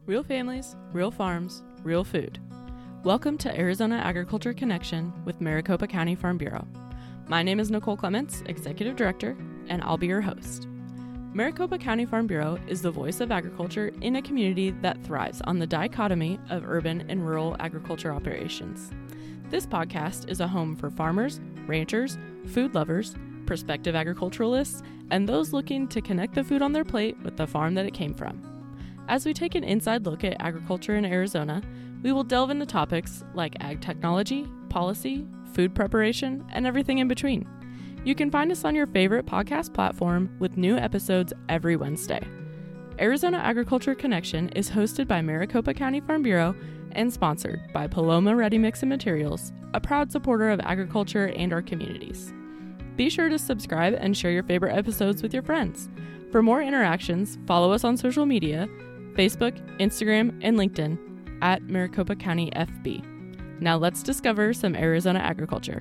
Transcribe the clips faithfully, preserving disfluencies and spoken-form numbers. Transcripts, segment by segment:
Real families, real farms, real food. Welcome to Arizona Agriculture Connection with Maricopa County Farm Bureau. My name is Nicole Clements, Executive Director, and I'll be your host. Maricopa County Farm Bureau is the voice of agriculture in a community that thrives on the dichotomy of urban and rural agriculture operations. This podcast is a home for farmers, ranchers, food lovers, prospective agriculturalists, and those looking to connect the food on their plate with the farm that it came from. As we take an inside look at agriculture in Arizona, we will delve into topics like ag technology, policy, food preparation, and everything in between. You can find us on your favorite podcast platform with new episodes every Wednesday. Arizona Agriculture Connection is hosted by Maricopa County Farm Bureau and sponsored by Paloma Ready Mix and Materials, a proud supporter of agriculture and our communities. Be sure to subscribe and share your favorite episodes with your friends. For more interactions, follow us on social media, Facebook, Instagram, and LinkedIn at Maricopa County F B. Now let's discover some Arizona agriculture.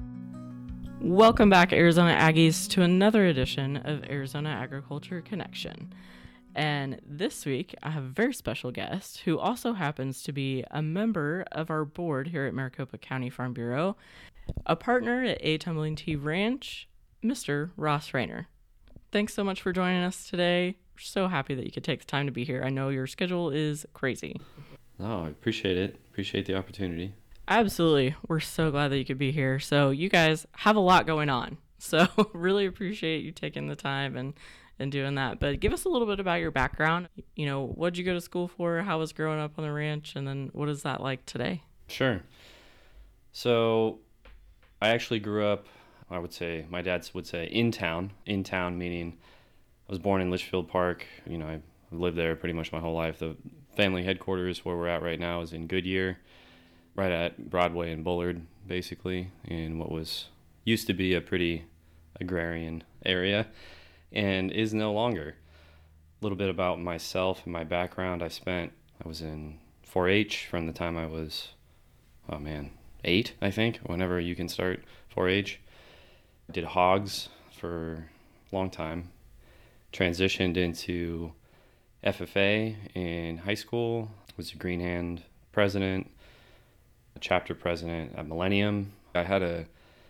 Welcome back, Arizona Aggies, to another edition of Arizona Agriculture Connection. And this week, I have a very special guest who also happens to be a member of our board here at Maricopa County Farm Bureau, a partner at A. Tumbling Tea Ranch, Mister Ross Rayner. Thanks so much for joining us today. We're so happy that you could take the time to be here. I know your schedule is crazy. Oh, I appreciate it. Appreciate the opportunity. Absolutely. We're so glad that you could be here. So you guys have a lot going on. So really appreciate you taking the time and, and doing that. But give us a little bit about your background. You know, what did you go to school for? How was growing up on the ranch? And then what is that like today? Sure. So I actually grew up, I would say, my dad would say in town. In town meaning I was born in Litchfield Park. You know, I lived there pretty much my whole life. The family headquarters where we're at right now is in Goodyear, right at Broadway and Bullard, basically, in what was used to be a pretty agrarian area and is no longer. A little bit about myself and my background. I spent, I was in four H from the time I was, oh man, eight, I think, whenever you can start four H. Did hogs for a long time. Transitioned into F F A in high school, was a Green Hand president, a chapter president at Millennium. I had a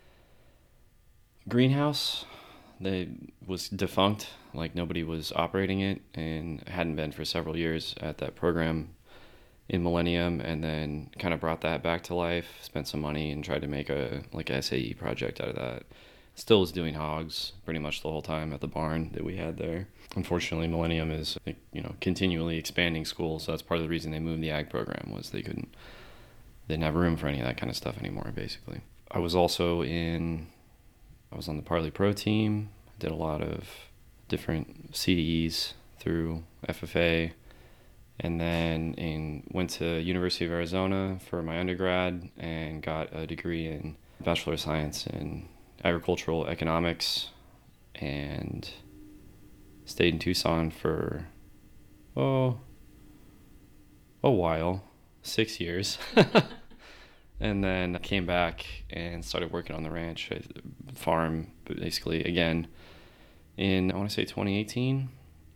greenhouse that was defunct, like nobody was operating it, and hadn't been for several years at that program in Millennium, and then kind of brought that back to life, spent some money and tried to make a like S A E project out of that. Still was doing hogs pretty much the whole time at the barn that we had there. Unfortunately, Millennium is, you know, continually expanding schools, so that's part of the reason they moved the ag program, was they couldn't, they didn't have room for any of that kind of stuff anymore, basically. I was also in, I was on the Parley Pro team, did a lot of different C D Es through F F A, and then in, went to University of Arizona for my undergrad and got a degree in Bachelor of Science in agricultural economics, and stayed in Tucson for oh a while, six years. And then came back and started working on the ranch, farm, basically again in, I want to say twenty eighteen.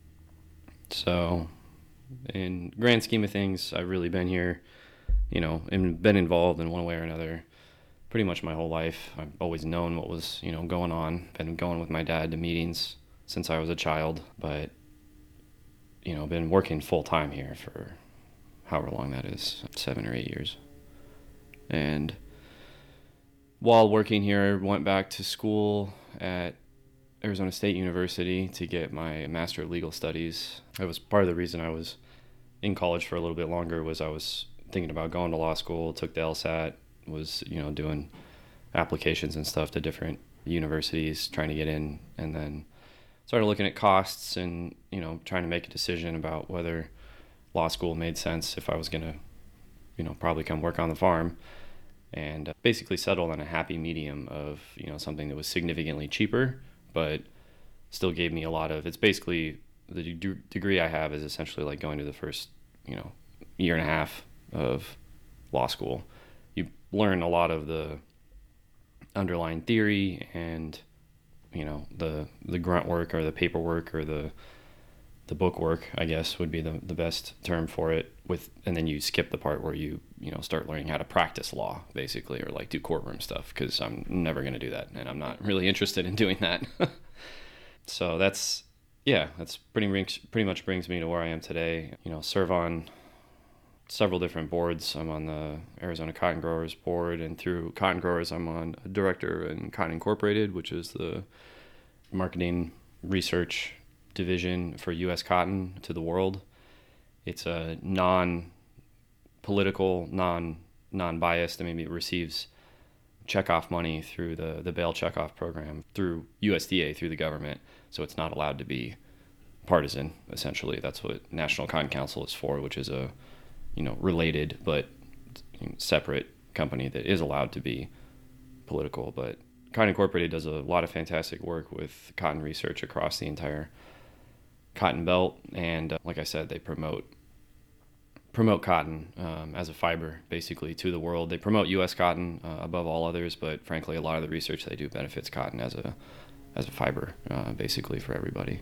So in grand scheme of things, I've really been here, you know, and been involved in one way or another pretty much my whole life. I've always known what was, you know, going on. Been going with my dad to meetings since I was a child, but, you know, been working full time here for however long that is, seven or eight years. And while working here, went back to school at Arizona State University to get my Master of Legal Studies. That was part of the reason I was in college for a little bit longer, was I was thinking about going to law school, took the LSAT, was, you know, doing applications and stuff to different universities, trying to get in, and then started looking at costs and, you know, trying to make a decision about whether law school made sense if I was going to, you know, probably come work on the farm, and basically settled on a happy medium of, you know, something that was significantly cheaper, but still gave me a lot of, it's basically, the de- degree I have is essentially like going to the first, you know, year and a half of law school. You learn a lot of the underlying theory and, you know, the the grunt work or the paperwork or the the book work, I guess, would be the, the best term for it. With and then you skip the part where you you know start learning how to practice law, basically, or like do courtroom stuff, because I'm never going to do that, and I'm not really interested in doing that. So that's yeah, that's pretty pretty much brings me to where I am today. You know, serve on several different boards. I'm on the Arizona Cotton Growers Board, and through Cotton Growers, I'm on a director in Cotton Incorporated, which is the marketing research division for U S cotton to the world. It's a non-political, non non-biased. I mean, it receives checkoff money through the the bail checkoff program through U S D A, through the government. So it's not allowed to be partisan. Essentially, that's what National Cotton Council is for, which is a you know related but separate company that is allowed to be political. But Cotton Incorporated does a lot of fantastic work with cotton research across the entire cotton belt, and uh, like I said, they promote promote cotton um, as a fiber basically to the world. They promote U S cotton uh, above all others, but frankly, a lot of the research they do benefits cotton as a as a fiber uh, basically for everybody.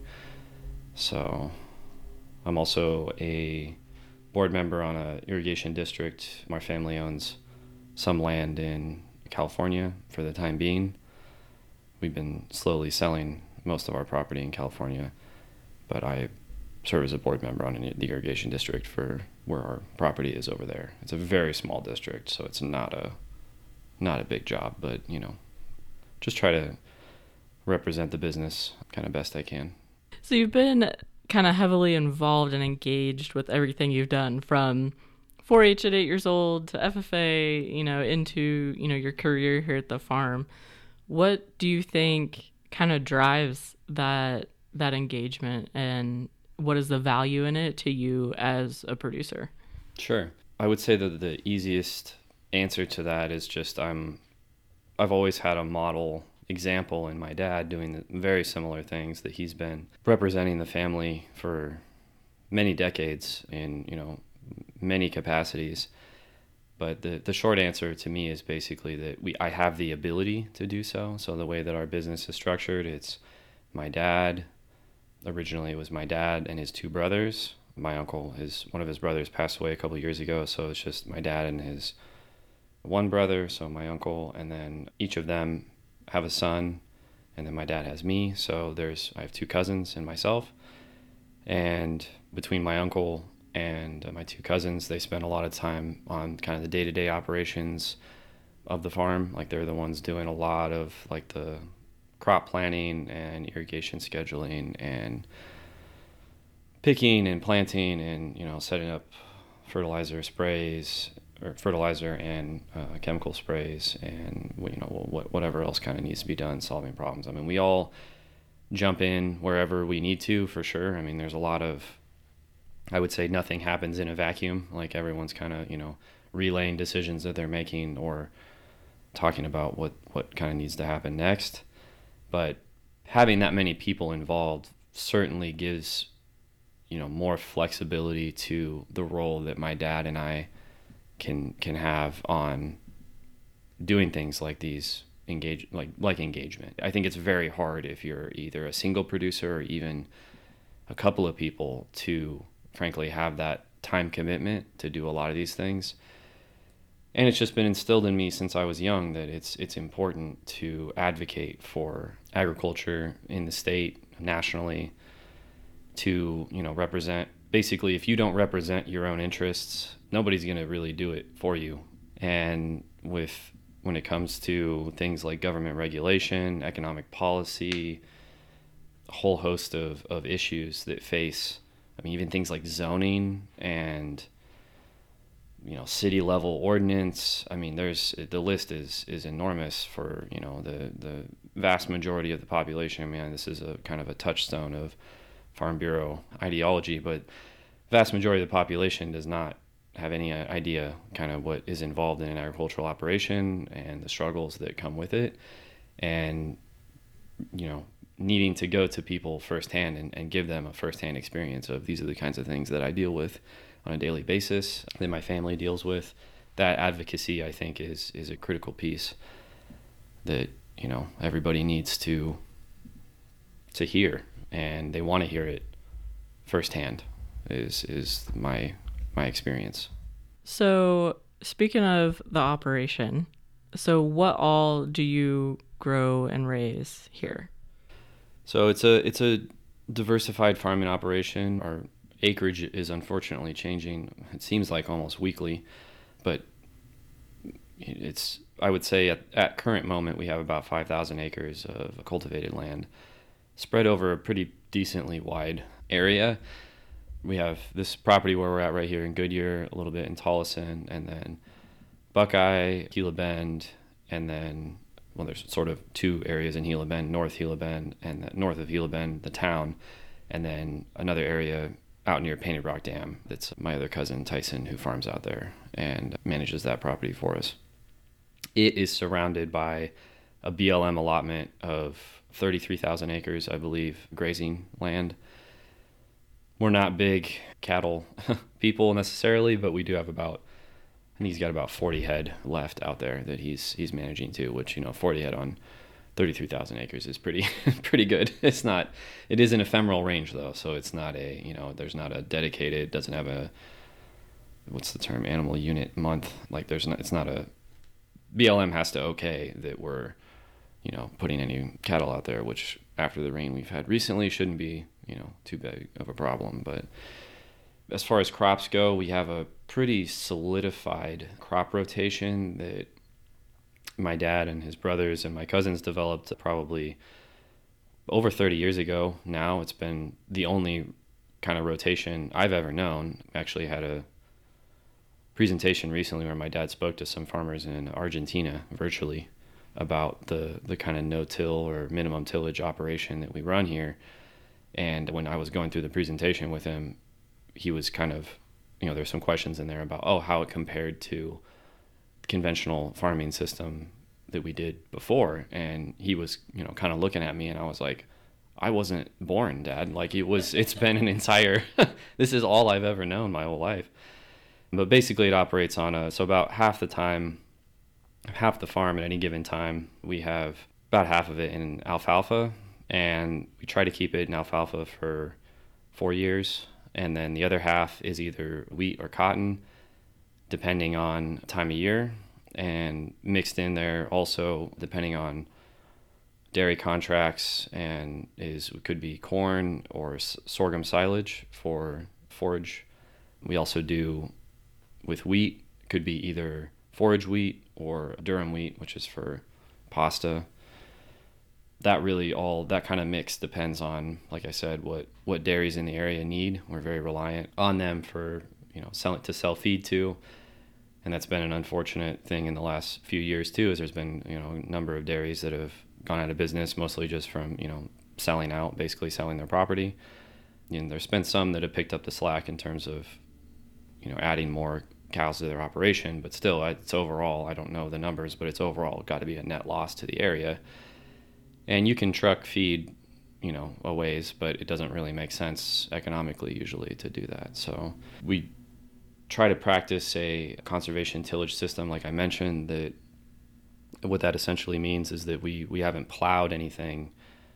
So I'm also a board member on a irrigation district. My family owns some land in California for the time being. We've been slowly selling most of our property in California, but I serve as a board member on the irrigation district for where our property is over there. It's a very small district, so it's not a not a big job, but you know, just try to represent the business kind of best I can. So you've been kind of heavily involved and engaged with everything you've done, from four H at eight years old to F F A, you know, into, you know, your career here at the farm. What do you think kind of drives that that engagement, and what is the value in it to you as a producer? Sure. I would say that the easiest answer to that is just I'm I've always had a model example in my dad doing the very similar things that he's been representing the family for many decades in, you know, many capacities. But the the short answer to me is basically that we I have the ability to do so. So the way that our business is structured, it's my dad. Originally, it was my dad and his two brothers. My uncle, his one of his brothers passed away a couple of years ago, so it's just my dad and his one brother, so my uncle, and then each of them have a son, and then my dad has me. So there's I have two cousins and myself, and between my uncle and uh, my two cousins, they spend a lot of time on kind of the day-to-day operations of the farm. Like they're the ones doing a lot of like the crop planning and irrigation scheduling and picking and planting and, you know, setting up fertilizer sprays or fertilizer and uh, chemical sprays and, you know, what, whatever else kind of needs to be done, solving problems. I mean, we all jump in wherever we need to, for sure. I mean, there's a lot of, I would say nothing happens in a vacuum. Like everyone's kind of, you know, relaying decisions that they're making or talking about what, what kind of needs to happen next. But having that many people involved certainly gives, you know, more flexibility to the role that my dad and I can can have on doing things like these engage like like engagement. I think it's very hard if you're either a single producer or even a couple of people to frankly have that time commitment to do a lot of these things. And it's just been instilled in me since I was young that it's it's important to advocate for agriculture in the state, nationally, to, you know, represent. Basically, if you don't represent your own interests, nobody's going to really do it for you. And with when it comes to things like government regulation, economic policy, a whole host of, of issues that face, I mean, even things like zoning and, you know, city level ordinance. I mean, there's the list is is enormous for, you know, the the vast majority of the population. I mean, this is a kind of a touchstone of Farm Bureau ideology, but vast majority of the population does not have any idea kind of what is involved in an agricultural operation and the struggles that come with it. And, you know, needing to go to people firsthand and, and give them a firsthand experience of these are the kinds of things that I deal with on a daily basis, that my family deals with. That advocacy, I think, is is a critical piece that, you know, everybody needs to to hear, and they want to hear it firsthand is is my my experience. So speaking of the operation, so what all do you grow and raise here? So it's a it's a diversified farming operation. Our acreage is unfortunately changing. It seems like almost weekly, but it's I would say at, at current moment we have about five thousand acres of cultivated land spread over a pretty decently wide area. We have this property where we're at right here in Goodyear, a little bit in Tolleson, and then Buckeye, Gila Bend, and then, well, there's sort of two areas in Gila Bend, North Gila Bend, and the, north of Gila Bend, the town, and then another area out near Painted Rock Dam. That's my other cousin, Tyson, who farms out there and manages that property for us. It is surrounded by a B L M allotment of thirty-three thousand acres, I believe, grazing land. We're not big cattle people necessarily, but we do have about, I think he's got about forty head left out there that he's he's managing too, which, you know, forty head on thirty-three thousand acres is pretty pretty good. It's not, it is an ephemeral range though, so it's not a, you know, there's not a dedicated, doesn't have a, what's the term, animal unit month. Like there's not, it's not a, B L M has to okay that we're, you know, putting any cattle out there, which after the rain we've had recently shouldn't be, you know, too big of a problem. But as far as crops go, we have a pretty solidified crop rotation that my dad and his brothers and my cousins developed probably over thirty years ago. Now it's been the only kind of rotation I've ever known. I actually had a presentation recently where my dad spoke to some farmers in Argentina virtually about the, the kind of no-till or minimum tillage operation that we run here. And when I was going through the presentation with him, he was kind of, you know, there's some questions in there about, oh, how it compared to the conventional farming system that we did before. And he was, you know, kind of looking at me, and I was like, I wasn't born, Dad. Like it was, it's been an entire, this is all I've ever known my whole life. But basically it operates on a, so about half the time, half the farm at any given time, we have about half of it in alfalfa, and we try to keep it in alfalfa for four years. And then the other half is either wheat or cotton, depending on time of year, and mixed in there also depending on dairy contracts, and is could be corn or sorghum silage for forage. We also do with wheat, could be either forage wheat or durum wheat, which is for pasta. That really all, that kind of mix depends on, like I said, what, what dairies in the area need. We're very reliant on them for, you know, sell, to sell feed to. And that's been an unfortunate thing in the last few years too, is there's been, you know, a number of dairies that have gone out of business, mostly just from, you know, selling out, basically selling their property. And there's been some that have picked up the slack in terms of, you know, adding more cows to their operation, but still it's overall, I don't know the numbers, but it's overall got to be a net loss to the area. And you can truck feed, you know, a ways, but it doesn't really make sense economically usually to do that. So we try to practice a conservation tillage system, like I mentioned. That what that essentially means is that we, we haven't plowed anything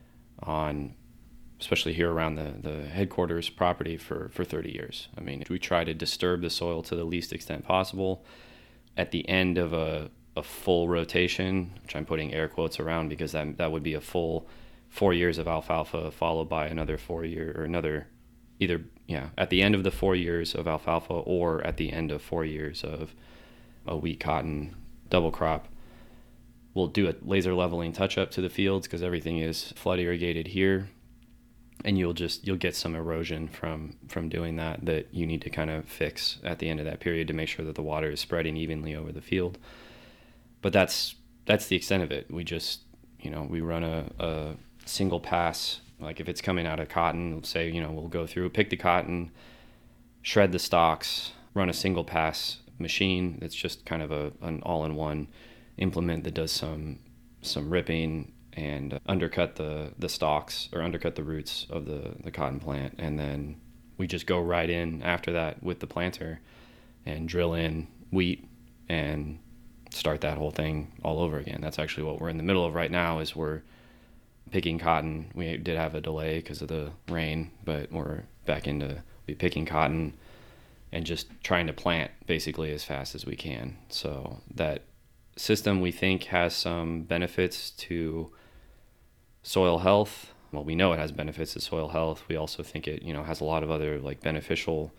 on, especially here around the, the headquarters property for, for thirty years. I mean, we try to disturb the soil to the least extent possible. At the end of a, a full rotation, which I'm putting air quotes around because that that would be a full four years of alfalfa followed by another four year or another either, yeah, at the end of the four years of alfalfa or at the end of four years of a wheat cotton double crop. We'll do a laser leveling touch up to the fields because everything is flood irrigated here. And you'll just, you'll get some erosion from, from doing that that you need to kind of fix at the end of that period to make sure that the water is spreading evenly over the field. But that's, that's the extent of it. We just, you know, we run a, a single pass. Like if it's coming out of cotton, let's say, you know, we'll go through, pick the cotton, shred the stalks, run a single pass machine. It's just kind of a, an all-in-one implement that does some, some ripping and undercut the, the stalks or undercut the roots of the, the cotton plant. And then we just go right in after that with the planter and drill in wheat and start that whole thing all over again. That's actually what we're in the middle of right now, is we're picking cotton. We did have a delay because of the rain, but we're back into be picking cotton and just trying to plant basically as fast as we can. So that system we think has some benefits to soil health. Well, we know it has benefits to soil health. We also think it, you know, has a lot of other like beneficial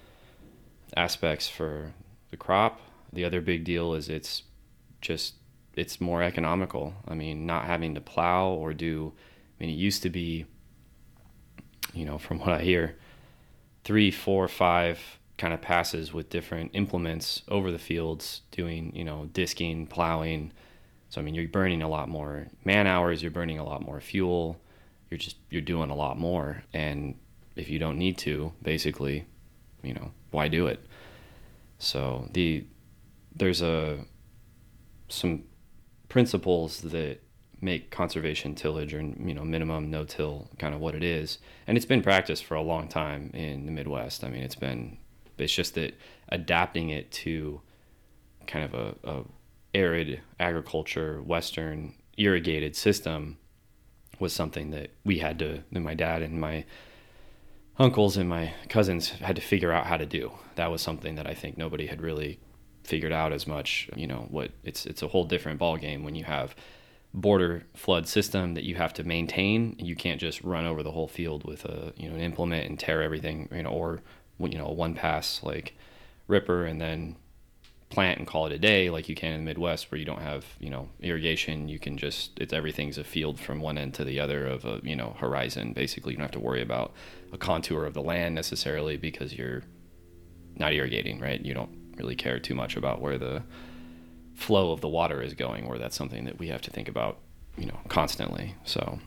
aspects for the crop. The other big deal is it's just, it's more economical. I mean, not having to plow or do, I mean, it used to be, you know, from what I hear, three, four, five kind of passes with different implements over the fields doing, you know, disking, plowing. So, I mean, you're burning a lot more man hours, you're burning a lot more fuel, you're just, you're doing a lot more. And if you don't need to, basically, you know, why do it? So the, there's a, some principles that make conservation tillage, or, you know, minimum no-till kind of what it is. And it's been practiced for a long time in the Midwest. I mean, it's been, it's just that adapting it to kind of a, a arid agriculture, Western irrigated system was something that we had to, that my dad and my uncles and my cousins had to figure out how to do. That was something that I think nobody had really figured out as much. You know, what it's it's a whole different ball game when you have border flood system that you have to maintain. You can't just run over the whole field with a, you know, an implement and tear everything, you know, or, you know, a one pass like ripper and then plant and call it a day like you can in the Midwest, where you don't have, you know, irrigation. You can just, it's, everything's a field from one end to the other of a, you know, horizon. Basically, you don't have to worry about a contour of the land necessarily because you're not irrigating, right? You don't really care too much about where the flow of the water is going, or that's something that we have to think about, you know, constantly. So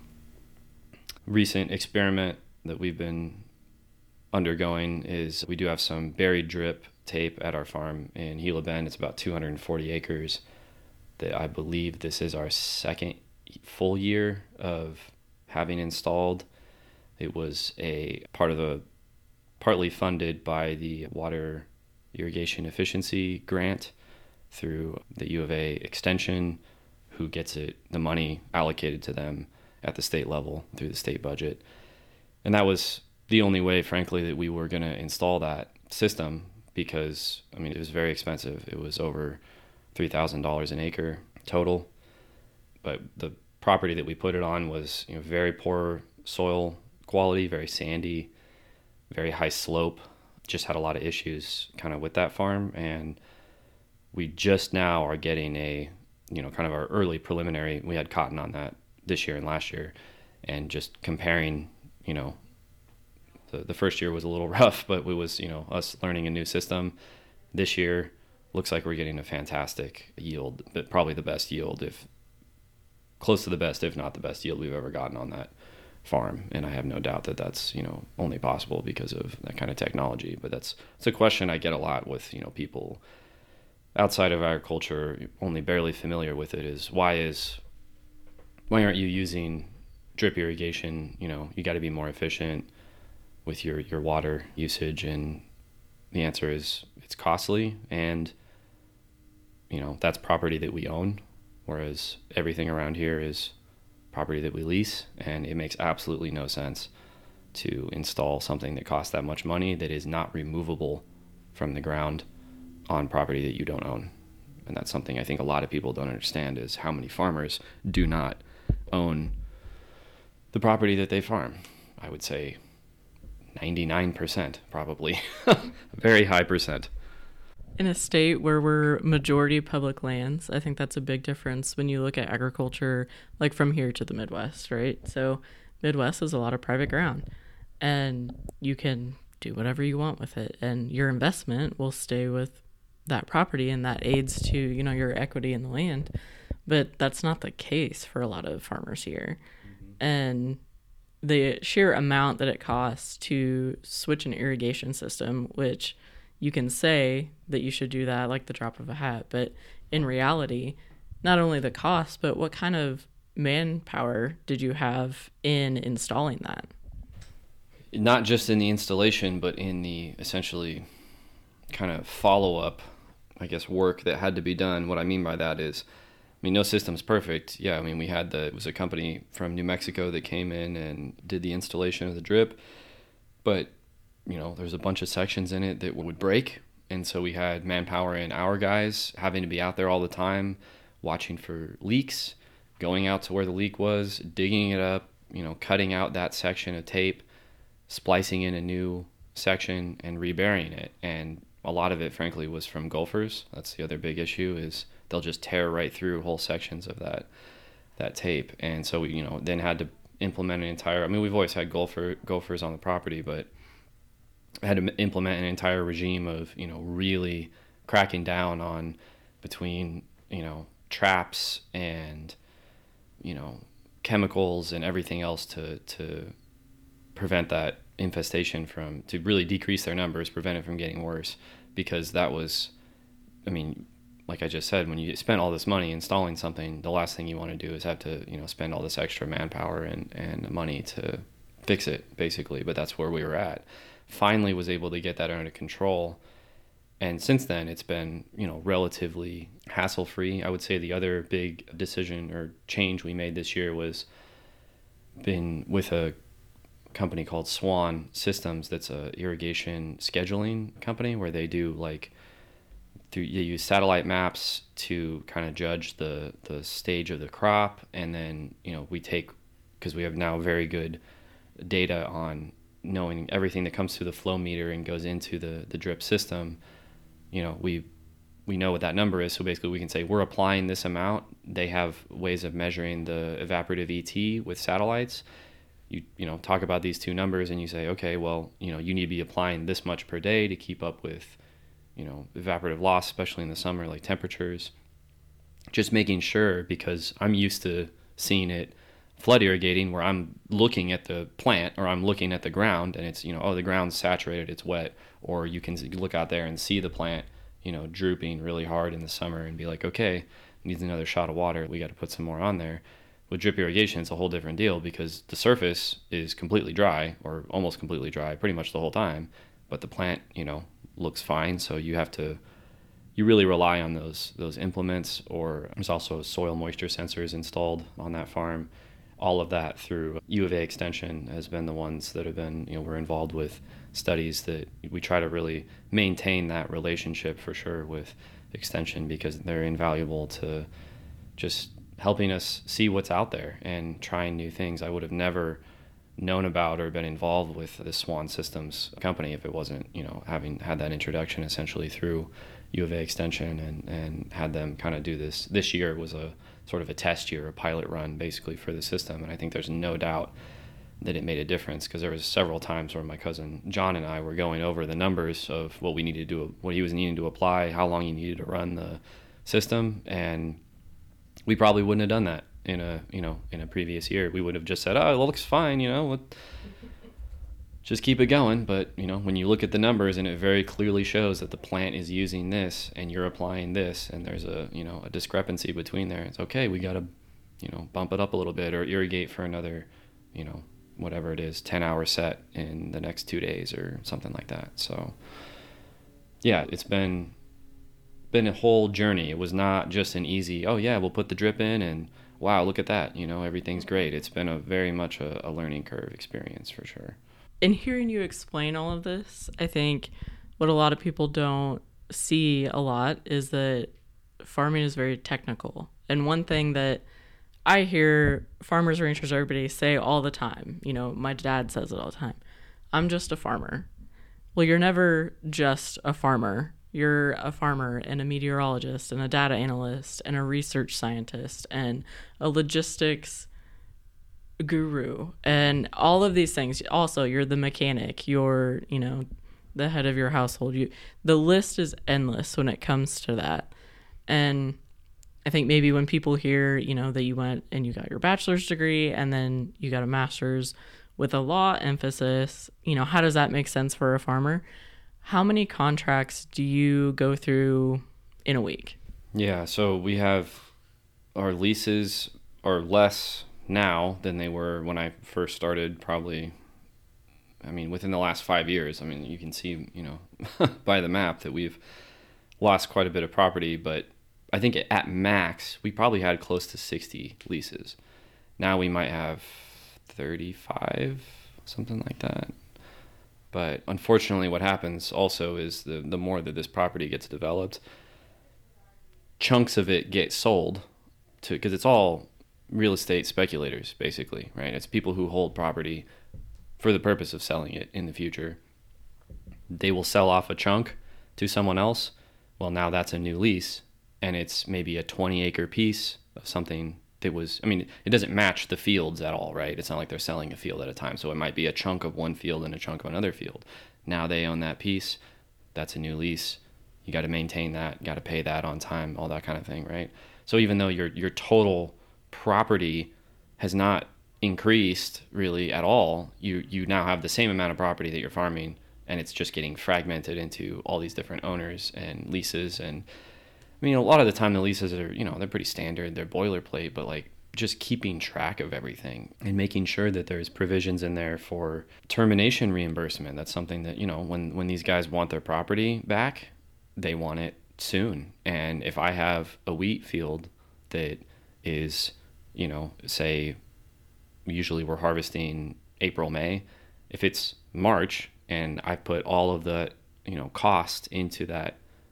recent experiment that we've been undergoing is we do have some buried drip tape at our farm in Gila Bend. It's about two hundred forty acres that I believe this is our second full year of having installed. It was a part of the, partly funded by the Water Irrigation Efficiency Grant through the U of A extension, who gets it, the money allocated to them at the state level through the state budget. And that was the only way, frankly, that we were going to install that system, because, I mean, it was very expensive. It was over three thousand dollars an acre total. But the property that we put it on was, you know, very poor soil quality, very sandy, very high slope. Just had a lot of issues kind of with that farm. And we just now are getting a, you know, kind of our early preliminary, we had cotton on that this year and last year, and just comparing, you know, the, the first year was a little rough, but it was, you know, us learning a new system. This year looks like we're getting a fantastic yield, but probably the best yield, if close to the best, if not the best yield we've ever gotten on that farm. And I have no doubt that that's, you know, only possible because of that kind of technology. But that's, it's a question I get a lot with, you know, people outside of agriculture, only barely familiar with it, is why is, why aren't you using drip irrigation? You know, you got to be more efficient with your, your water usage. And the answer is it's costly, and, you know, that's property that we own, whereas everything around here is property that we lease, and it makes absolutely no sense to install something that costs that much money that is not removable from the ground on property that you don't own. And that's something I think a lot of people don't understand, is how many farmers do not own the property that they farm. I would say ninety-nine percent probably, a very high percent. In a state where we're majority public lands, I think that's a big difference when you look at agriculture, like from here to the Midwest, right? So Midwest is a lot of private ground, and you can do whatever you want with it, and your investment will stay with that property, and that aids to, you know, your equity in the land. But that's not the case for a lot of farmers here. Mm-hmm. And the sheer amount that it costs to switch an irrigation system, which you can say that you should do that like the drop of a hat, but in reality, not only the cost, but what kind of manpower did you have in installing that? Not just in the installation, but in the essentially kind of follow-up, I guess, work that had to be done. What I mean by that is mean, no system's perfect. Yeah, I mean, we had the, it was a company from New Mexico that came in and did the installation of the drip, but, you know, there's a bunch of sections in it that would break. And so we had manpower and our guys having to be out there all the time, watching for leaks, going out to where the leak was, digging it up, you know, cutting out that section of tape, splicing in a new section and reburying it. And a lot of it, frankly, was from golfers. That's the other big issue, is they'll just tear right through whole sections of that that tape. And so we, you know, then had to implement an entire, I mean, we've always had golfer golfers on the property, but I had to implement an entire regime of, you know, really cracking down on between, you know, traps and, you know, chemicals and everything else to to prevent that infestation from, to really decrease their numbers, prevent it from getting worse. Because that was, I mean, like I just said, when you spend all this money installing something, the last thing you want to do is have to, you know, spend all this extra manpower and, and money to fix it, basically. But that's where we were at. Finally was able to get that under control. And since then, it's been, you know, relatively hassle-free. I would say the other big decision or change we made this year was been with a company called Swan Systems. That's a irrigation scheduling company where they do like, through, you use satellite maps to kind of judge the, the stage of the crop. And then, you know, we take, because we have now very good data on knowing everything that comes through the flow meter and goes into the, the drip system, you know, we we know what that number is. So basically we can say we're applying this amount. They have ways of measuring the evaporative E T with satellites. You you know, talk about these two numbers and you say, okay, well, you know, you need to be applying this much per day to keep up with, you know, evaporative loss, especially in the summer, like temperatures. Just making sure, because I'm used to seeing it flood irrigating where I'm looking at the plant or I'm looking at the ground and it's, you know, oh, the ground's saturated, it's wet. Or you can look out there and see the plant, you know, drooping really hard in the summer and be like, okay, needs another shot of water. We got to put some more on there. With drip irrigation, it's a whole different deal because the surface is completely dry or almost completely dry pretty much the whole time. But the plant, you know, looks fine. So you have to, you really rely on those, those implements. Or there's also soil moisture sensors installed on that farm. All of that through U of A Extension has been the ones that have been, you know, we're involved with studies that we try to really maintain that relationship for sure with Extension, because they're invaluable to just helping us see what's out there and trying new things. I would have never known about or been involved with the Swan Systems company if it wasn't, you know, having had that introduction essentially through U of A Extension and, and had them kind of do this. This year was a sort of a test year, a pilot run basically for the system. And I think there's no doubt that it made a difference, because there was several times where my cousin John and I were going over the numbers of what we needed to do, what he was needing to apply, how long he needed to run the system. And we probably wouldn't have done that in a, you know, in a previous year. We would have just said, oh, it looks fine, you know, what, just keep it going. But, you know, when you look at the numbers and it very clearly shows that the plant is using this and you're applying this and there's a, you know, a discrepancy between there, it's okay. We got to, you know, bump it up a little bit or irrigate for another, you know, whatever it is, ten hour set in the next two days or something like that. So yeah, it's been, been a whole journey. It was not just an easy, oh yeah, we'll put the drip in and wow, look at that, you know, everything's great. It's been a very much a, a learning curve experience for sure. In hearing you explain all of this, I think what a lot of people don't see a lot is that farming is very technical. And one thing that I hear farmers, ranchers, everybody say all the time, you know, my dad says it all the time, I'm just a farmer. Well, you're never just a farmer. You're a farmer and a meteorologist and a data analyst and a research scientist and a logistics guru and all of these things. Also, you're the mechanic, you're, you know, the head of your household. You, the list is endless when it comes to that. And I think maybe when people hear, you know, that you went and you got your bachelor's degree and then you got a master's with a law emphasis, you know, how does that make sense for a farmer? How many contracts do you go through in a week? Yeah, so we have, our leases are less now than they were when I first started, probably, I mean, within the last five years. I mean, you can see, you know, by the map that we've lost quite a bit of property, but I think at max, we probably had close to sixty leases. Now we might have thirty-five, something like that. But unfortunately, what happens also is the, the more that this property gets developed, chunks of it get sold to, because it's all real estate speculators, basically, right? It's people who hold property for the purpose of selling it in the future. They will sell off a chunk to someone else. Well, now that's a new lease, and it's maybe a twenty acre piece of something that was, I mean, it doesn't match the fields at all, right? It's not like they're selling a field at a time. So it might be a chunk of one field and a chunk of another field. Now they own that piece. That's a new lease. You got to maintain that, got to pay that on time, all that kind of thing, right? So even though your your total property has not increased really at all, you you now have the same amount of property that you're farming, and it's just getting fragmented into all these different owners and leases. And I mean, a lot of the time the leases are, you know, they're pretty standard, they're boilerplate, but like just keeping track of everything and making sure that there's provisions in there for termination reimbursement. That's something that, you know, when when these guys want their property back, they want it soon. And if I have a wheat field that is, you know, say, usually we're harvesting April, May. If it's March and I put all of the, you know, cost into that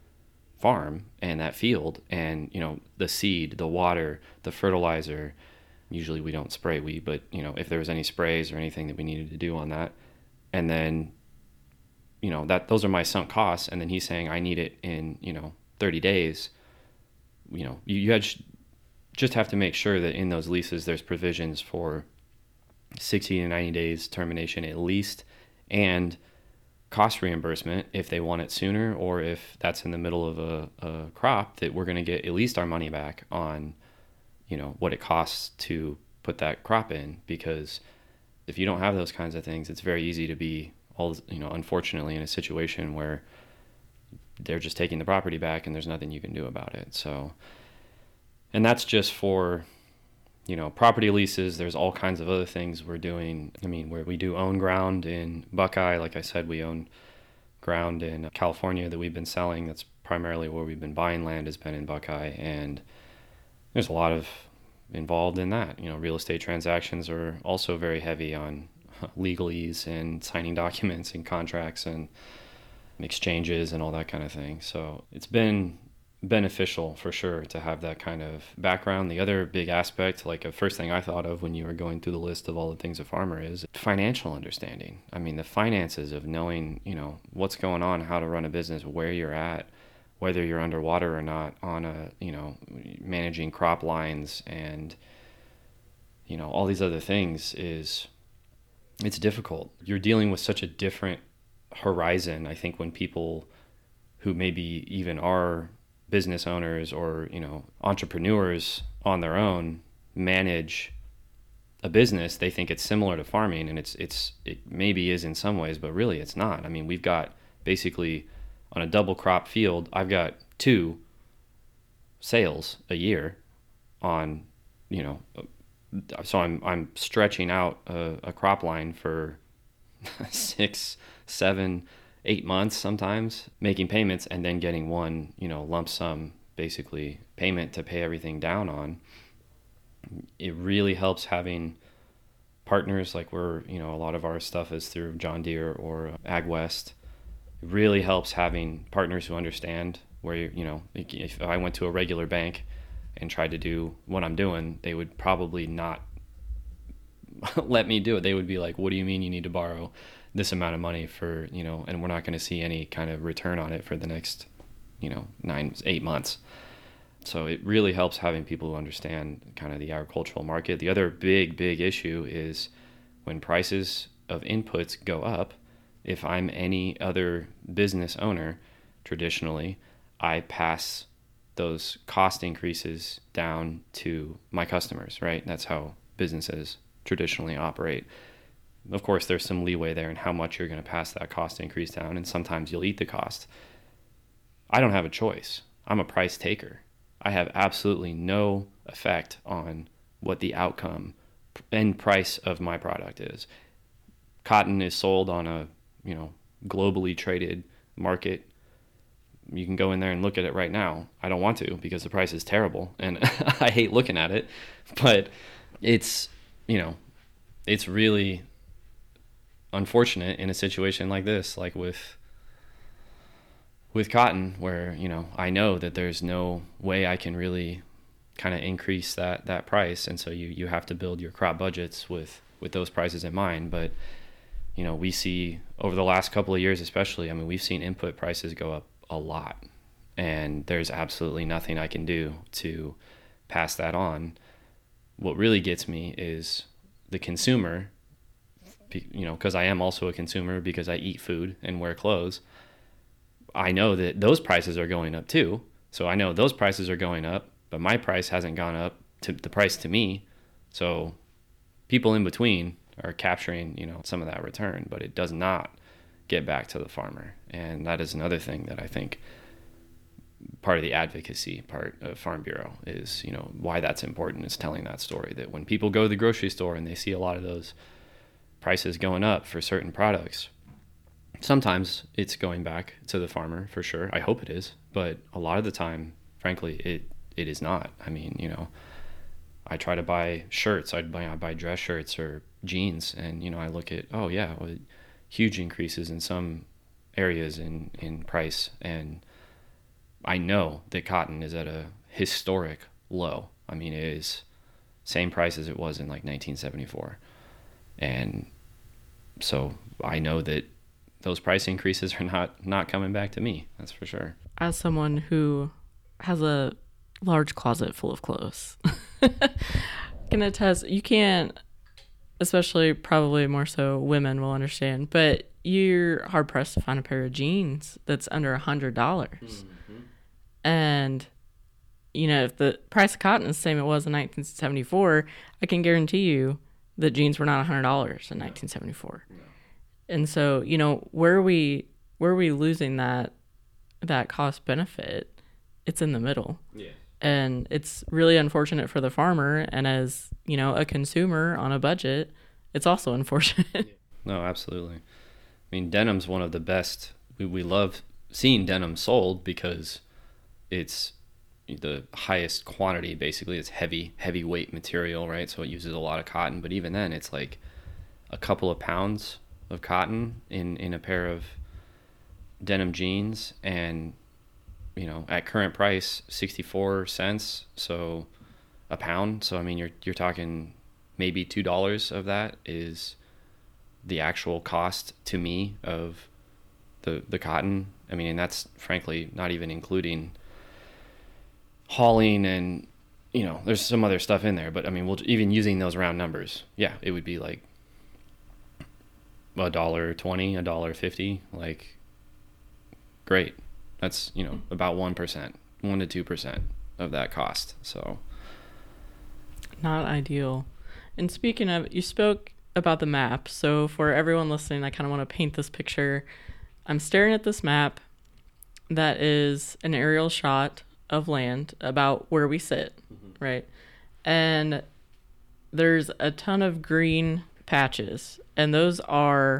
farm and that field, and, you know, the seed, the water, the fertilizer, usually we don't spray wheat, but, you know, if there was any sprays or anything that we needed to do on that, and then, you know, that those are my sunk costs, and then he's saying I need it in, you know, thirty days, you know, you, you had just have to make sure that in those leases there's provisions for sixty to ninety days termination at least, and cost reimbursement if they want it sooner, or if that's in the middle of a, a crop, that we're going to get at least our money back on, you know, what it costs to put that crop in. Because if you don't have those kinds of things, it's very easy to be all, you know, unfortunately in a situation where they're just taking the property back and there's nothing you can do about it. So, and that's just for, you know, property leases. There's all kinds of other things we're doing. I mean, where we do own ground in Buckeye. Like I said, we own ground in California that we've been selling. That's primarily where we've been buying land, has been in Buckeye. And there's a lot of involved in that. You know, real estate transactions are also very heavy on legalese and signing documents and contracts and exchanges and all that kind of thing. So it's been beneficial for sure to have that kind of background. The other big aspect, like the first thing I thought of when you were going through the list of all the things a farmer is, financial understanding. I mean, the finances of knowing, you know, what's going on, how to run a business, where you're at, whether you're underwater or not on a, you know, managing crop lines and, you know, all these other things is, it's difficult. You're dealing with such a different horizon. I think when people who maybe even are business owners or, you know, entrepreneurs on their own manage a business, they think it's similar to farming, and it's it's it maybe is in some ways, but really it's not. I mean, we've got basically on a double crop field, I've got two sales a year on, you know, so I'm I'm stretching out a, a crop line for six, seven, eight months sometimes, making payments and then getting one, you know, lump sum basically payment to pay everything down on. It really helps having partners, like we're, you know, a lot of our stuff is through John Deere or AgWest. It really helps having partners who understand where, you you know, if I went to a regular bank and tried to do what I'm doing, they would probably not let me do it. They would be like, what do you mean you need to borrow this amount of money for, you know, and we're not going to see any kind of return on it for the next, you know, nine, eight months. So it really helps having people who understand kind of the agricultural market. The other big, big issue is when prices of inputs go up. If I'm any other business owner, traditionally, I pass those cost increases down to my customers, right? That's how businesses traditionally operate. Of course, there's some leeway there in how much you're going to pass that cost increase down, and sometimes you'll eat the cost. I don't have a choice. I'm a price taker. I have absolutely no effect on what the outcome end price of my product is. Cotton is sold on a, you know, globally traded market. You can go in there and look at it right now. I don't want to because the price is terrible and I hate looking at it. But it's, you know, it's really unfortunate in a situation like this, like with with cotton, where, you know, I know that there's no way I can really kind of increase that that price, and so you you have to build your crop budgets with with those prices in mind. But you know, we see over the last couple of years especially, I mean, we've seen input prices go up a lot, and there's absolutely nothing I can do to pass that on. What really gets me is the consumer, you know, because I am also a consumer because I eat food and wear clothes. I know that those prices are going up too. So I know those prices are going up, but my price hasn't gone up to the price to me. So people in between are capturing, you know, some of that return, but it does not get back to the farmer. And that is another thing that I think part of the advocacy part of Farm Bureau is, you know, why that's important is telling that story, that when people go to the grocery store and they see a lot of those prices going up for certain products, sometimes it's going back to the farmer for sure. I hope it is, but a lot of the time, frankly, it it is not. I mean, you know, I try to buy shirts. I'd buy I buy dress shirts or jeans, and you know, I look at, oh yeah, well, huge increases in some areas in in price, and I know that cotton is at a historic low. I mean, it is same price as it was in like nineteen seventy-four, and so I know that those price increases are not not coming back to me. That's for sure. As someone who has a large closet full of clothes, can attest, you can't, especially probably more so women will understand, but you're hard pressed to find a pair of jeans that's under a hundred dollars. Mm-hmm. And you know, if the price of cotton is the same it was in nineteen seventy-four, I can guarantee you that jeans were not a hundred dollars in nineteen seventy-four. No. And so, you know, where are we where are we losing that that cost benefit? It's in the middle. Yeah. And it's really unfortunate for the farmer, and as, you know, a consumer on a budget, it's also unfortunate. No, absolutely. I mean, denim's one of the best. We we love seeing denim sold because it's the highest quantity, basically. It's heavy, heavyweight material, right? So it uses a lot of cotton, but even then it's like a couple of pounds of cotton in, in a pair of denim jeans, and you know, at current price, sixty-four cents, so a pound. So I mean, you're you're talking maybe two dollars of that is the actual cost to me of the the cotton. I mean, and that's frankly not even including hauling and, you know, there's some other stuff in there, but I mean, we'll even using those round numbers, yeah, it would be like a dollar twenty, a dollar fifty, like great. That's, you know, about one percent, one to two percent of that cost. So not ideal. And speaking of, you spoke about the map. So for everyone listening, I kind of want to paint this picture. I'm staring at this map that is an aerial shot of land about where we sit, mm-hmm. right? And there's a ton of green patches, and those are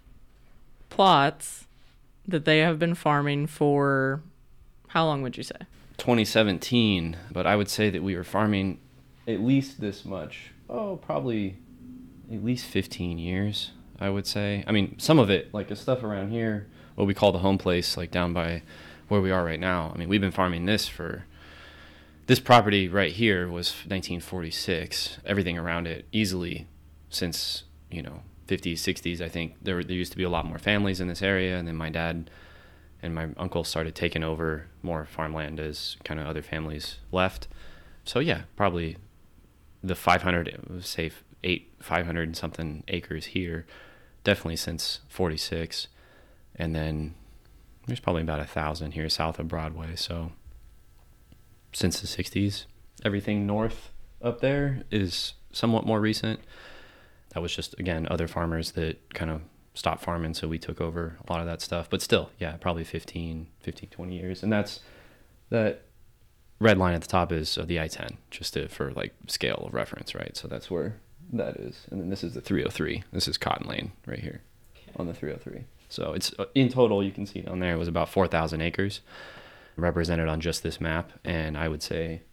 plots that they have been farming for how long would you say? twenty seventeen, but I would say that we were farming at least this much. Oh, probably at least fifteen years, I would say. I mean, some of it, like the stuff around here, what we call the home place, like down by where we are right now. I mean, we've been farming this for, this property right here was nineteen forty-six. Everything around it easily since, you know, fifties, sixties. I think there were, there used to be a lot more families in this area, and then my dad and my uncle started taking over more farmland as kind of other families left. So yeah, probably the five hundred, say eight, five hundred and something acres here, definitely since forty-six. And then there's probably about a thousand here south of Broadway. So since the sixties, everything north up there is somewhat more recent. That was just, again, other farmers that kind of stopped farming, so we took over a lot of that stuff. But still, yeah, probably fifteen, twenty years. And that's, that red line at the top is uh, the I ten, just to, for like scale of reference, right? So that's where that is. And then this is the three oh three. This is Cotton Lane right here, okay, on the three oh three. So it's in total, you can see down there, it was about four thousand acres represented on just this map. And I would say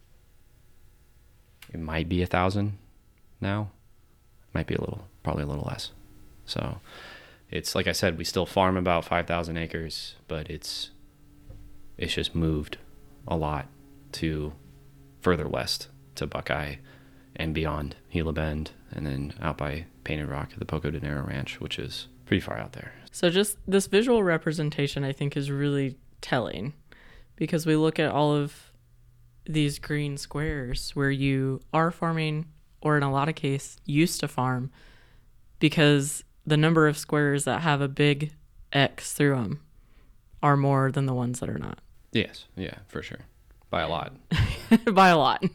it might be a thousand now. Might be a little, probably a little less. So it's, like I said, we still farm about five thousand acres, but it's, it's just moved a lot to further west to Buckeye and beyond Gila Bend, and then out by Painted Rock at the Poco de Nero Ranch, which is pretty far out there. So just this visual representation, I think, is really telling, because we look at all of these green squares where you are farming, or in a lot of cases used to farm, because the number of squares that have a big X through them are more than the ones that are not. Yes, yeah, for sure. By a lot. By a lot.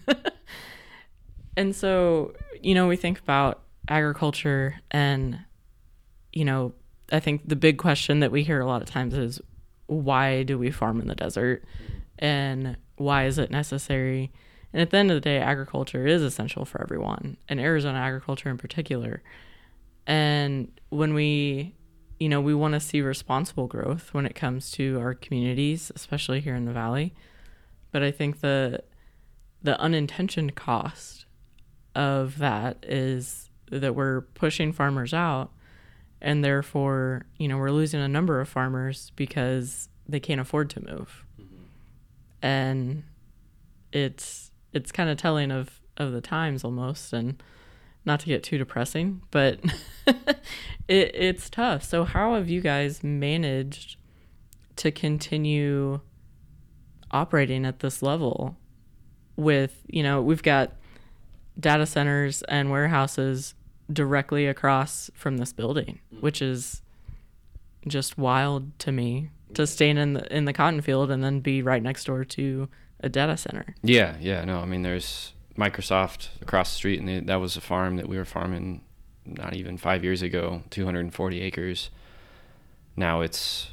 And so, you know, we think about agriculture, and, you know, I think the big question that we hear a lot of times is, why do we farm in the desert? And why is it necessary? And at the end of the day, agriculture is essential for everyone, and Arizona agriculture in particular. And when we, you know, we want to see responsible growth when it comes to our communities, especially here in the Valley. But I think the the unintentioned cost of that is that we're pushing farmers out, and therefore, you know, we're losing a number of farmers because they can't afford to move. Mm-hmm. And it's it's kind of telling of, of the times almost, and not to get too depressing, but it, it's tough. So how have you guys managed to continue operating at this level with, you know, we've got data centers and warehouses directly across from this building, which is just wild to me, to stand in the in the cotton field and then be right next door to a data center. Yeah, yeah, no, I mean, there's Microsoft across the street, and they, that was a farm that we were farming not even five years ago, two hundred forty acres. Now it's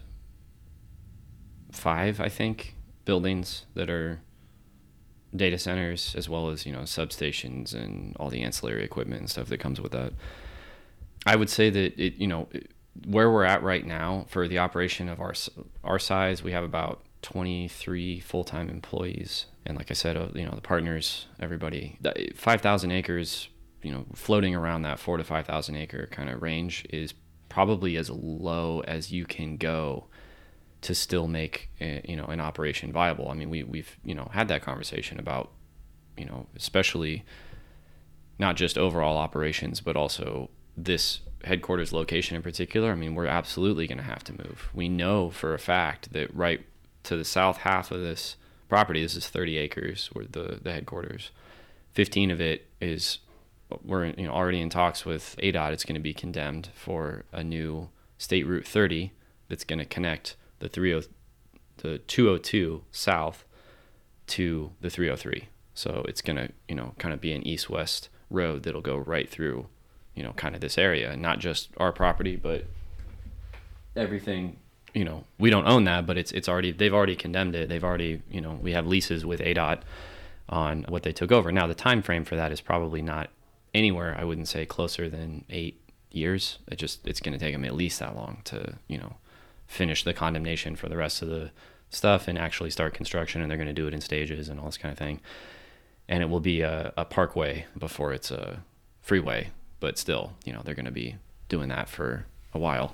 five, I think, buildings that are data centers, as well as, you know, substations and all the ancillary equipment and stuff that comes with that. I would say that it, you know, where we're at right now for the operation of our our size, we have about twenty-three full-time employees, and like I said, uh, you know, the partners, everybody. five thousand acres, you know, floating around that four to five thousand acre kind of range is probably as low as you can go to still make, a, you know, an operation viable. I mean, we, we've, you know, had that conversation about, you know, especially not just overall operations, but also this headquarters location in particular. I mean, we're absolutely going to have to move. We know for a fact that right to the south half of this property, this is thirty acres, where the, the headquarters, fifteen of it is, we're, you know, already in talks with A D O T. It's going to be condemned for a new State Route thirty that's going to connect the thirty, the two oh two south to the three oh three. So it's going to, you know, kind of be an east-west road that'll go right through, you know, kind of this area, not just our property, but everything. You know, we don't own that, but it's it's already, they've already condemned it. They've already, you know, we have leases with A D O T on what they took over. Now, the time frame for that is probably not anywhere, I wouldn't say, closer than eight years. It just, it's going to take them at least that long to, you know, finish the condemnation for the rest of the stuff and actually start construction, and they're going to do it in stages and all this kind of thing. And it will be a, a parkway before it's a freeway, but still, you know, they're going to be doing that for a while.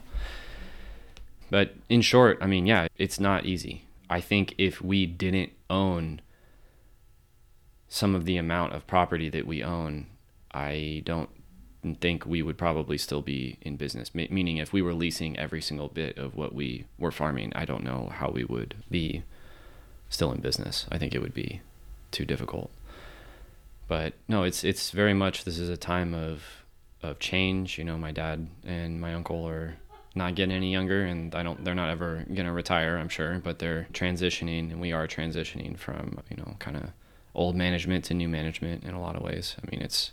But in short, I mean, yeah, it's not easy. I think if we didn't own some of the amount of property that we own, I don't think we would probably still be in business. M- meaning if we were leasing every single bit of what we were farming, I don't know how we would be still in business. I think it would be too difficult. But no, it's it's very much, this is a time of of change. You know, my dad and my uncle are not getting any younger, and I don't they're not ever going to retire, I'm sure, but they're transitioning, and we are transitioning from, you know, kind of old management to new management in a lot of ways. I mean, it's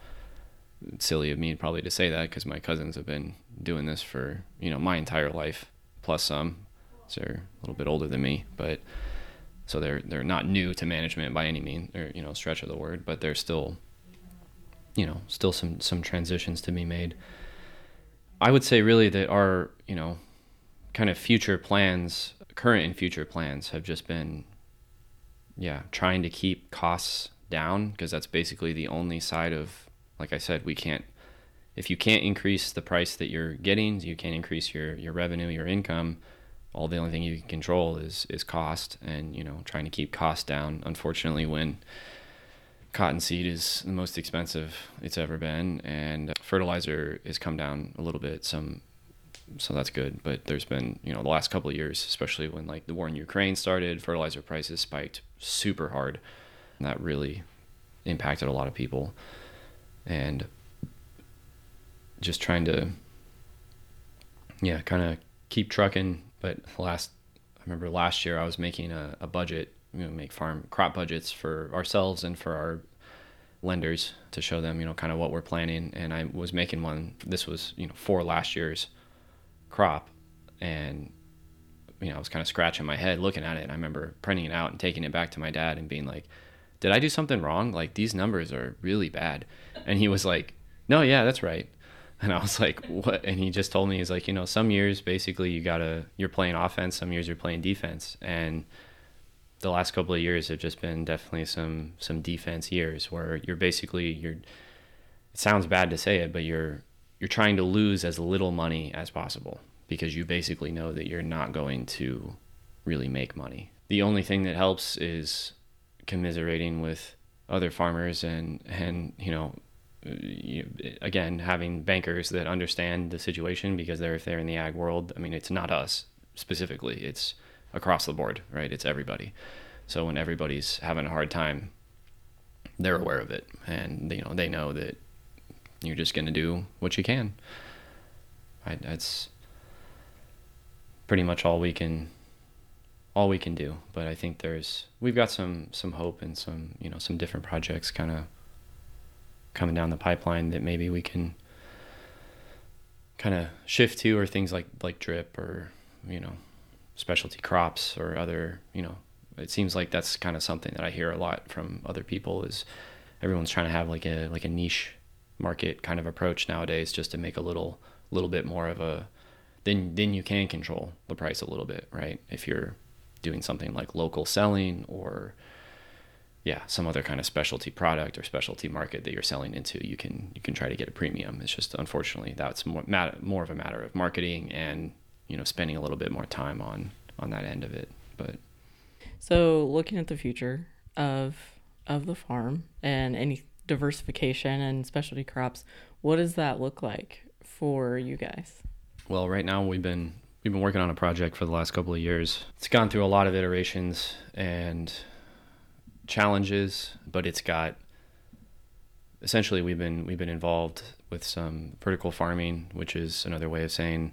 silly of me probably to say that, because my cousins have been doing this for, you know, my entire life, plus some. So they're a little bit older than me, but so they're they're not new to management by any means, or, you know, stretch of the word, but there's still, you know, still some some transitions to be made. I would say really that our, you know, kind of future plans, current and future plans have just been, yeah, trying to keep costs down, because that's basically the only side of, like I said, we can't, if you can't increase the price that you're getting, you can't increase your, your revenue, your income, all the only thing you can control is, is cost, and, you know, trying to keep costs down. Unfortunately, when cottonseed is the most expensive it's ever been, and fertilizer has come down a little bit, some, so that's good. But there's been, you know, the last couple of years, especially when like the war in Ukraine started, fertilizer prices spiked super hard. And that really impacted a lot of people. And just trying to, yeah, kind of keep trucking. But last, I remember last year I was making a, a budget, you know, make farm crop budgets for ourselves and for our lenders to show them, you know, kind of what we're planning. And I was making one, this was, you know, for last year's crop. And, you know, I was kind of scratching my head looking at it. And I remember printing it out and taking it back to my dad and being like, did I do something wrong? Like, these numbers are really bad. And he was like, no, yeah, that's right. And I was like, what? And he just told me, he's like, you know, some years basically you gotta, you're playing offense, some years you're playing defense. And the last couple of years have just been definitely some, some defense years where you're basically, you're, it sounds bad to say it, but you're, you're trying to lose as little money as possible, because you basically know that you're not going to really make money. The only thing that helps is commiserating with other farmers and, and, you know, you, again, having bankers that understand the situation, because they're, if they're in the ag world, I mean, it's not us specifically, it's across the board, right? It's everybody. So when everybody's having a hard time, they're aware of it, and, you know, they know that you're just going to do what you can. I, that's pretty much all we can all we can do. But I think there's we've got some some hope and some, you know, some different projects kind of coming down the pipeline that maybe we can kind of shift to, or things like like drip, or, you know, specialty crops, or other, you know, it seems like that's kind of something that I hear a lot from other people, is everyone's trying to have like a like a niche market kind of approach nowadays, just to make a little little bit more of a, then then you can control the price a little bit, right? If you're doing something like local selling, or yeah, some other kind of specialty product or specialty market that you're selling into, you can you can try to get a premium. It's just, unfortunately, that's more matter, more of a matter of marketing and, you know, spending a little bit more time on on that end of it. But so looking at the future of of the farm and any diversification and specialty crops, what does that look like for you guys? Well, right now we've been we've been working on a project for the last couple of years. It's gone through a lot of iterations and challenges, but it's got, essentially we've been we've been involved with some vertical farming, which is another way of saying,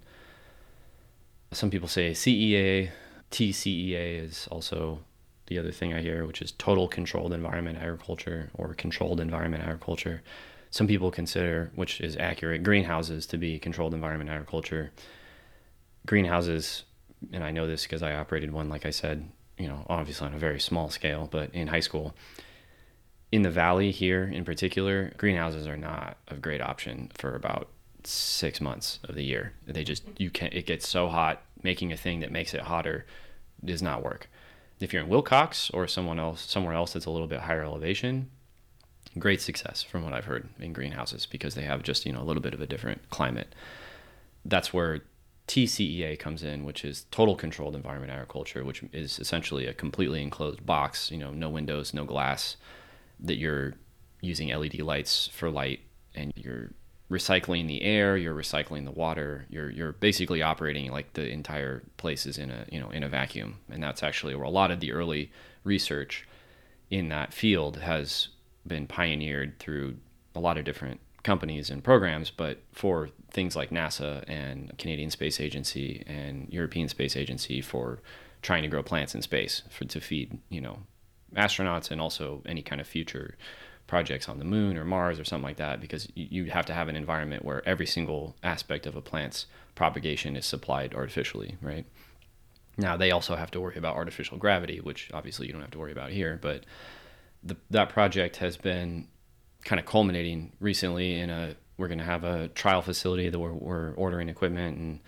some people say C E A, T C E A is also the other thing I hear, which is total controlled environment agriculture, or controlled environment agriculture. Some people consider, which is accurate, greenhouses to be controlled environment agriculture. Greenhouses, and I know this because I operated one, like I said, you know, obviously on a very small scale, but in high school. In the valley here in particular, greenhouses are not a great option for about six months of the year. They just, you can't, it gets so hot, making a thing that makes it hotter does not work. If you're in Wilcox or someone else, somewhere else that's a little bit higher elevation, great success from what I've heard in greenhouses, because they have just, you know, a little bit of a different climate. That's where T C E A comes in, which is total controlled environment agriculture, which is essentially a completely enclosed box, you know, no windows, no glass, that you're using L E D lights for light, and you're recycling the air, you're recycling the water, you're you're basically operating like the entire place is in a, you know, in a vacuum. And that's actually where a lot of the early research in that field has been pioneered through a lot of different companies and programs, but for things like NASA and Canadian Space Agency and European Space Agency, for trying to grow plants in space for to feed, you know, astronauts, and also any kind of future projects on the moon or Mars or something like that, because you have to have an environment where every single aspect of a plant's propagation is supplied artificially, right? Now, they also have to worry about artificial gravity, which obviously you don't have to worry about here, but the, that project has been kind of culminating recently in a, we're going to have a trial facility that we're, we're ordering equipment and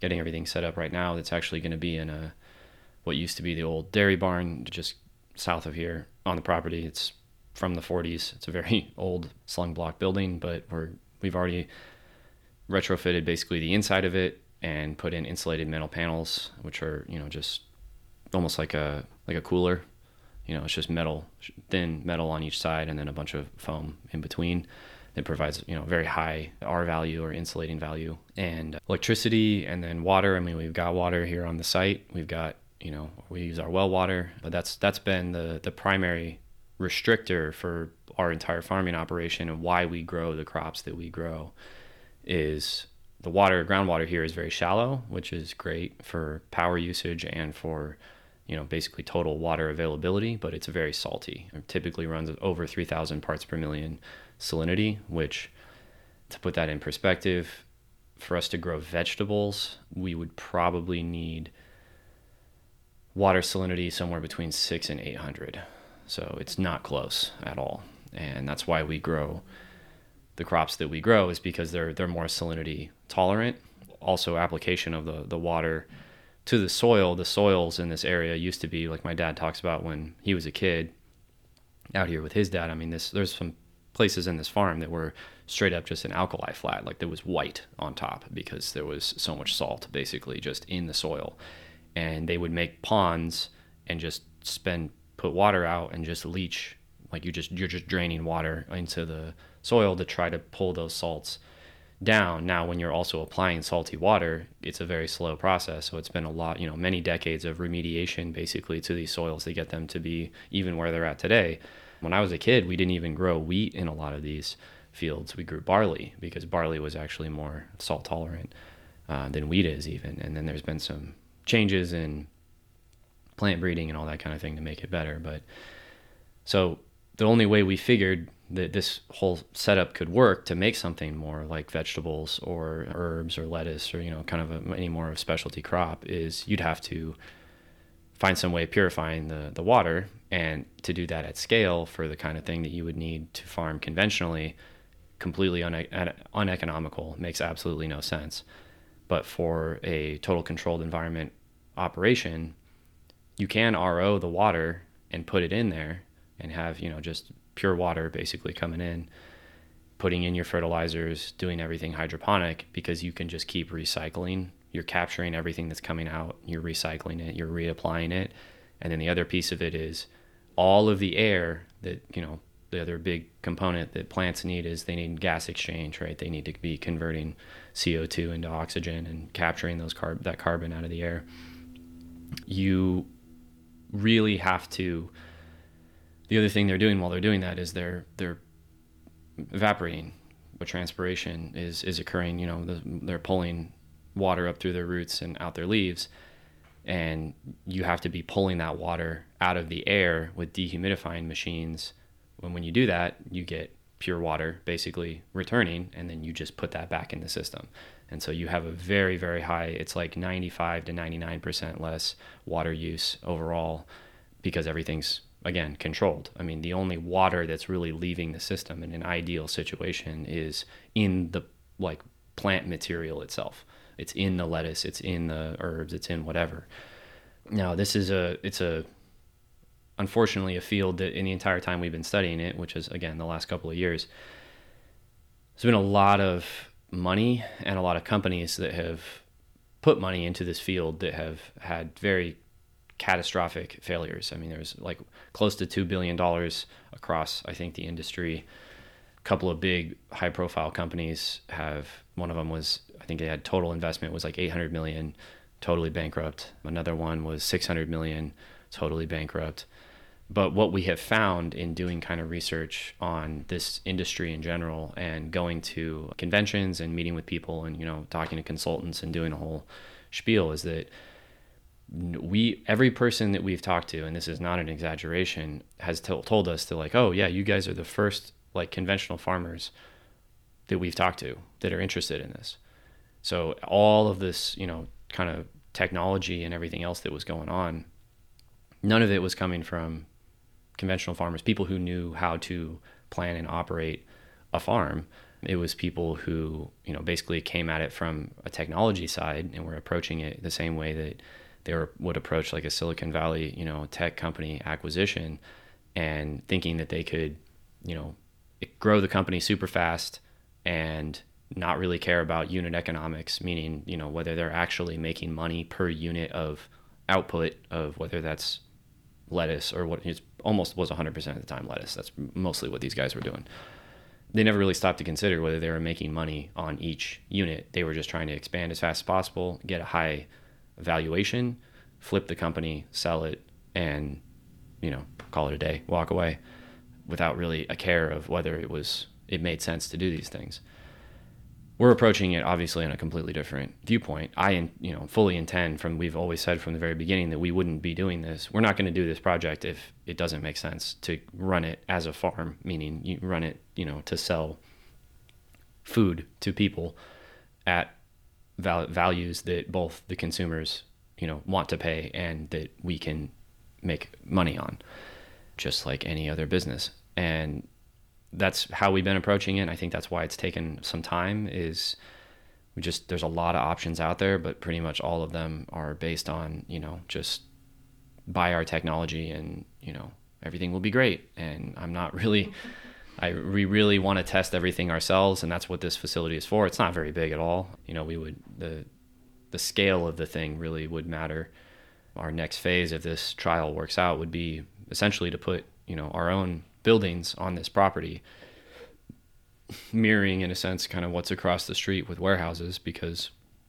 getting everything set up right now. That's actually going to be in a what used to be the old dairy barn just south of here on the property. It's from the forties. It's a very old slung block building, but we're we've already retrofitted basically the inside of it and put in insulated metal panels, which are, you know, just almost like a like a cooler. You know, it's just metal, thin metal on each side, and then a bunch of foam in between. That provides, you know, very high R value or insulating value, and electricity, and then water. I mean, we've got water here on the site. We've got, you know, we use our well water, but that's that's been the the primary restrictor for our entire farming operation and why we grow the crops that we grow. Is the water, groundwater here is very shallow, which is great for power usage and for, you know, basically total water availability, but it's very salty. It typically runs over three thousand parts per million salinity, which, to put that in perspective, for us to grow vegetables, we would probably need water salinity somewhere between six and eight hundred. So it's not close at all. And that's why we grow the crops that we grow, is because they're they're more salinity tolerant. Also, application of the, the water to the soil. The soils in this area used to be, like my dad talks about when he was a kid out here with his dad. I mean, this there's some places in this farm that were straight up just an alkali flat, like there was white on top because there was so much salt basically just in the soil. And they would make ponds and just spend put water out and just leach, like you just you're just draining water into the soil to try to pull those salts down. Now, when you're also applying salty water, it's a very slow process. So it's been a lot, you know, many decades of remediation basically to these soils to get them to be even where they're at today. When I was a kid, we didn't even grow wheat in a lot of these fields. We grew barley because barley was actually more salt tolerant uh, than wheat is even. And then there's been some changes in plant breeding and all that kind of thing to make it better. But so the only way we figured that this whole setup could work to make something more like vegetables or herbs or lettuce or, you know, kind of a, any more of a specialty crop is you'd have to find some way of purifying the, the water. And to do that at scale for the kind of thing that you would need to farm conventionally, completely une- uneconomical, makes absolutely no sense. But for a total controlled environment operation, you can R O the water and put it in there and have, you know, just pure water basically coming in, putting in your fertilizers, doing everything hydroponic, because you can just keep recycling. You're capturing everything that's coming out, you're recycling it, you're reapplying it. And then the other piece of it is all of the air that, you know, the other big component that plants need is they need gas exchange, right? They need to be converting C O two into oxygen and capturing those carb that carbon out of the air. You really have to, the other thing they're doing while they're doing that is they're they're evaporating. But transpiration is is occurring, you know, the, they're pulling water up through their roots and out their leaves. And you have to be pulling that water out of the air with dehumidifying machines. When when you do that, you get pure water basically returning, and then you just put that back in the system. And so you have a very, very high, it's like ninety-five to ninety-nine percent less water use overall because everything's, again, controlled. I mean, the only water that's really leaving the system in an ideal situation is in the like plant material itself. It's in the lettuce, it's in the herbs, it's in whatever. Now, this is a, it's a, unfortunately, a field that in the entire time we've been studying it, which is, again, the last couple of years, there's been a lot of money and a lot of companies that have put money into this field that have had very catastrophic failures. I mean, there's like close to two billion dollars across, I think, the industry. A couple of big high-profile companies have, one of them was, I think they had total investment was like eight hundred million, totally bankrupt. Another one was six hundred million, totally bankrupt. But what we have found in doing kind of research on this industry in general and going to conventions and meeting with people and, you know, talking to consultants and doing a whole spiel is that we, every person that we've talked to, and this is not an exaggeration, has t- told us to like, oh yeah, you guys are the first like conventional farmers that we've talked to that are interested in this. So all of this, you know, kind of technology and everything else that was going on, none of it was coming from conventional farmers, people who knew how to plan and operate a farm. It was people who, you know, basically came at it from a technology side and were approaching it the same way that they were, would approach like a Silicon Valley, you know, tech company acquisition, and thinking that they could, you know, grow the company super fast and not really care about unit economics, meaning, you know, whether they're actually making money per unit of output of whether that's lettuce or what it almost was one hundred percent of the time lettuce. That's mostly what these guys were doing. They never really stopped to consider whether they were making money on each unit. They were just trying to expand as fast as possible, get a high valuation, flip the company, sell it, and, you know, call it a day, walk away without really a care of whether it was, it made sense to do these things. We're approaching it obviously on a completely different viewpoint. I, you know, fully intend, from we've always said from the very beginning that we wouldn't be doing this. We're not going to do this project if it doesn't make sense to run it as a farm, meaning you run it, you know, to sell food to people at val- values that both the consumers, you know, want to pay and that we can make money on, just like any other business. And that's how we've been approaching it. And I think that's why it's taken some time. Is we just, there's a lot of options out there, but pretty much all of them are based on, you know, just buy our technology and, you know, everything will be great. And I'm not really, I we really want to test everything ourselves, and that's what this facility is for. It's not very big at all. You know, we would, the the scale of the thing really would matter. Our next phase, if this trial works out, would be essentially to put, you know, our own buildings on this property, mirroring in a sense kind of what's across the street with warehouses, because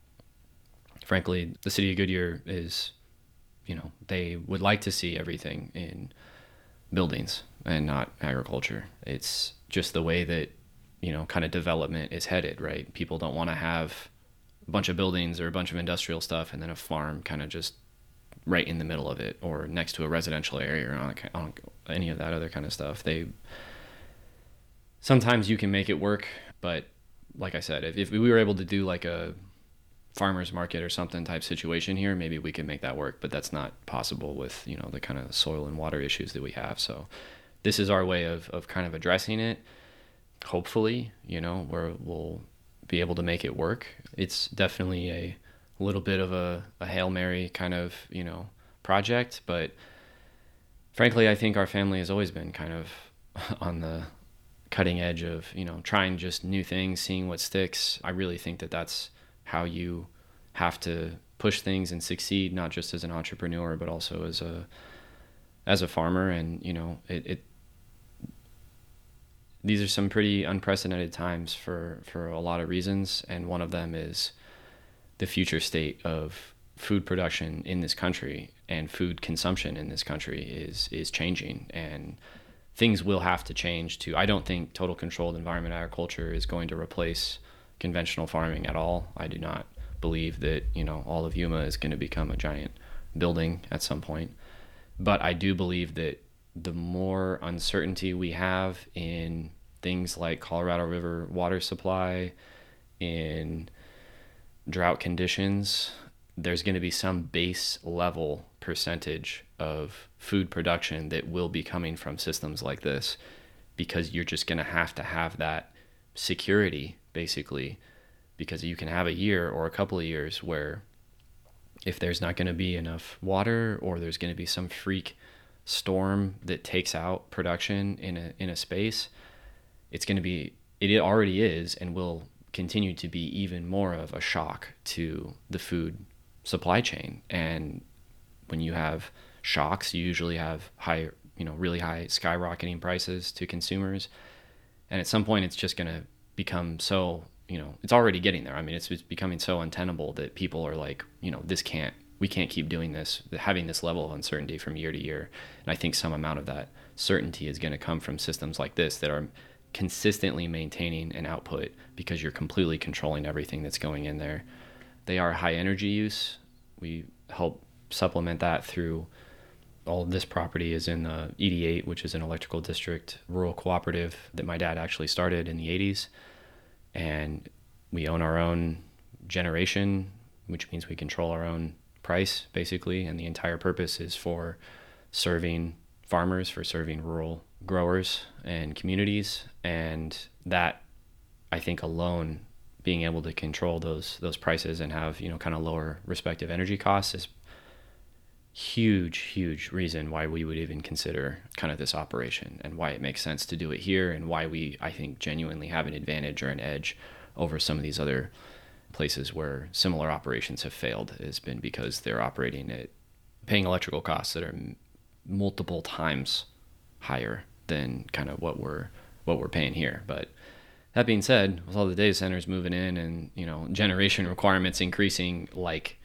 frankly the city of Goodyear is, you know, they would like to see everything in buildings and not agriculture. It's just the way that, you know, kind of development is headed, right? People don't want to have a bunch of buildings or a bunch of industrial stuff and then a farm kind of just right in the middle of it, or next to a residential area, or on, on any of that other kind of stuff. They sometimes you can make it work, but like I said, if, if we were able to do like a farmer's market or something type situation here, maybe we could make that work, but that's not possible with, you know, the kind of soil and water issues that we have. So this is our way of, of kind of addressing it. Hopefully, you know, where we'll be able to make it work. It's definitely a little bit of a, a Hail Mary kind of, you know, project, but frankly, I think our family has always been kind of on the cutting edge of, you know, trying just new things, seeing what sticks. I really think that that's how you have to push things and succeed, not just as an entrepreneur, but also as a, as a farmer. And, you know, it, it these are some pretty unprecedented times for, for a lot of reasons. And one of them is the future state of food production in this country and food consumption in this country is is changing, and things will have to change to, I don't think total controlled environment agriculture is going to replace conventional farming at all. I do not believe that, you know, all of Yuma is going to become a giant building at some point. But I do believe that the more uncertainty we have in things like Colorado River water supply, in drought conditions, there's going to be some base level percentage of food production that will be coming from systems like this, because you're just going to have to have that security, basically, because you can have a year or a couple of years where if there's not going to be enough water, or there's going to be some freak storm that takes out production in a in a space, it's going to be, it already is and will continue to be even more of a shock to the food supply chain. And when you have shocks, you usually have high, you know, really high skyrocketing prices to consumers. And at some point it's just going to become so, you know, it's already getting there. I mean, it's, it's becoming so untenable that people are like, you know, this can't, we can't keep doing this, having this level of uncertainty from year to year. And I think some amount of that certainty is going to come from systems like this that are consistently maintaining an output, because you're completely controlling everything that's going in there. They are high energy use. We help supplement that through, all of this property is in the E D eight, which is an electrical district rural cooperative that my dad actually started in the eighties. And we own our own generation, which means we control our own price, basically. And the entire purpose is for serving farmers, for serving rural growers and communities. And that, I think alone being able to control those those prices and have, you know, kind of lower respective energy costs is huge, huge reason why we would even consider kind of this operation, and why it makes sense to do it here, and why we, I think, genuinely have an advantage or an edge over some of these other places where similar operations have failed, has been because they're operating at paying electrical costs that are m- multiple times higher than kind of what we're what we're paying here. But that being said, with all the data centers moving in and, you know, generation requirements increasing like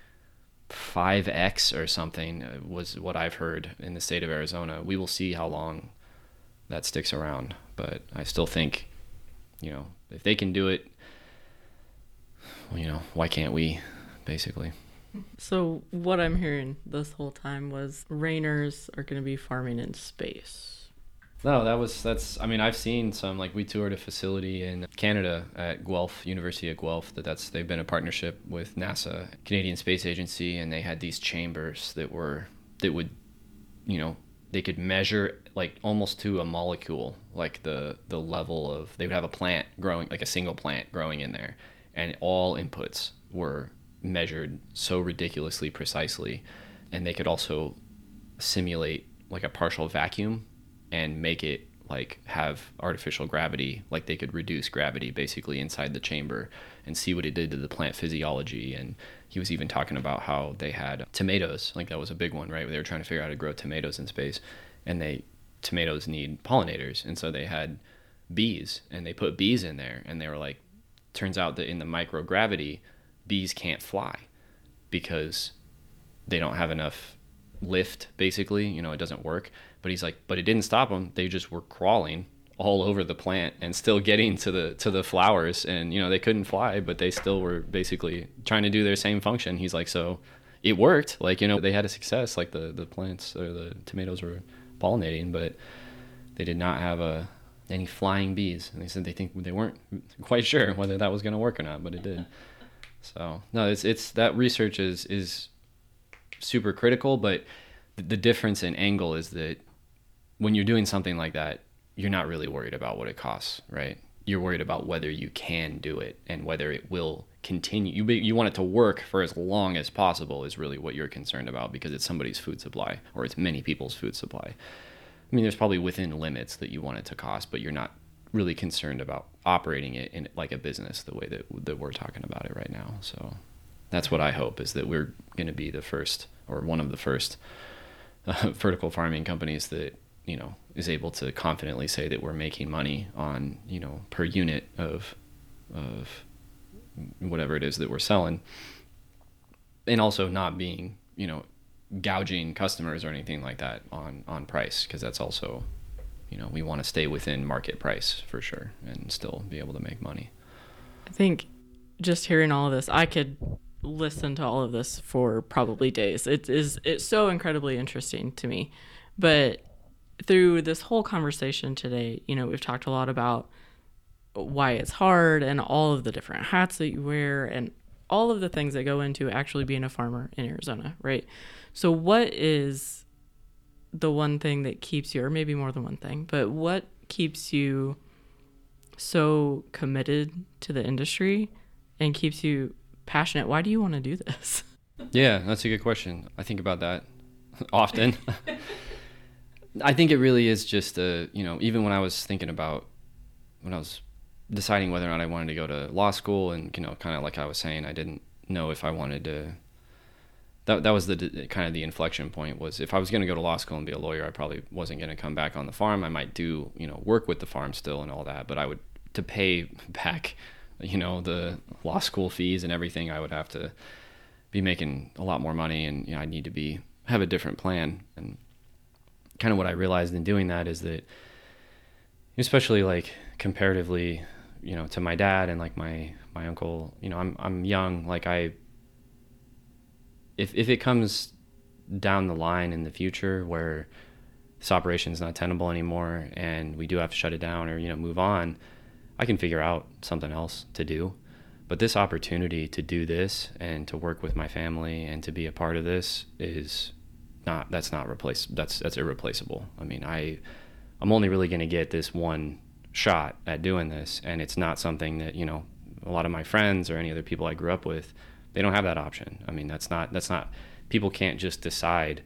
five x or something, uh, was what I've heard in the state of Arizona, we will see how long that sticks around. But I still think, you know, if they can do it, well, you know, why can't we, basically? So what I'm hearing this whole time was Rainers are going to be farming in space. No, that was, that's, I mean, I've seen some, like we toured a facility in Canada at Guelph, University of Guelph, that that's, they've been a partnership with NASA, Canadian Space Agency, and they had these chambers that were, that would, you know, they could measure like almost to a molecule, like the, the level of, they would have a plant growing, like a single plant growing in there, and all inputs were measured so ridiculously precisely. And they could also simulate like a partial vacuum and make it like have artificial gravity, like they could reduce gravity basically inside the chamber and see what it did to the plant physiology. And he was even talking about how they had tomatoes, like that was a big one, right? They were trying to figure out how to grow tomatoes in space, and they tomatoes need pollinators, and so they had bees, and they put bees in there, and they were like, turns out that in the microgravity, bees can't fly because they don't have enough lift, basically, you know, it doesn't work. But he's like, but it didn't stop them. They just were crawling all over the plant and still getting to the to the flowers, and you know, they couldn't fly, but they still were basically trying to do their same function. He's like, so it worked, like, you know, they had a success, like the the plants or the tomatoes were pollinating, but they did not have a any flying bees. And they said they think they weren't quite sure whether that was going to work or not, but it did. So no, it's it's that research is is super critical, but the difference in angle is that when you're doing something like that, you're not really worried about what it costs, right? You're worried about whether you can do it and whether it will continue. You you want it to work for as long as possible is really what you're concerned about, because it's somebody's food supply, or it's many people's food supply. I mean, there's probably within limits that you want it to cost, but you're not really concerned about operating it in like a business the way that that we're talking about it right now. So that's what I hope, is that we're going to be the first, or one of the first uh, vertical farming companies that, you know, is able to confidently say that we're making money on, you know, per unit of of whatever it is that we're selling, and also not being, you know, gouging customers or anything like that on on price, because that's also, you know, we want to stay within market price for sure and still be able to make money. I think just hearing all of this, I could listen to all of this for probably days. It is it's so incredibly interesting to me. But through this whole conversation today, you know, we've talked a lot about why it's hard and all of the different hats that you wear and all of the things that go into actually being a farmer in Arizona, right? So what is the one thing that keeps you, or maybe more than one thing, but what keeps you so committed to the industry and keeps you passionate? Why do you want to do this? Yeah, that's a good question. I think about that often. I think it really is just a, you know, even when I was thinking about, when I was deciding whether or not I wanted to go to law school, and, you know, kind of like I was saying, I didn't know if I wanted to, that that was the kind of the inflection point, was if I was going to go to law school and be a lawyer, I probably wasn't going to come back on the farm. I might do, you know, work with the farm still and all that, but I would, to pay back, you know, the law school fees and everything, I would have to be making a lot more money, and, you know, I need to be, have a different plan. And kind of what I realized in doing that is that, especially like comparatively, you know, to my dad and like my, my uncle, you know, I'm, I'm young. Like I, if, if it comes down the line in the future where this operation is not tenable anymore and we do have to shut it down or, you know, move on, I can figure out something else to do. But this opportunity to do this and to work with my family and to be a part of this is not, that's not replace, that's, that's irreplaceable. I mean, I, I'm only really going to get this one shot at doing this, and it's not something that, you know, a lot of my friends or any other people I grew up with, they don't have that option. I mean, that's not, that's not, people can't just decide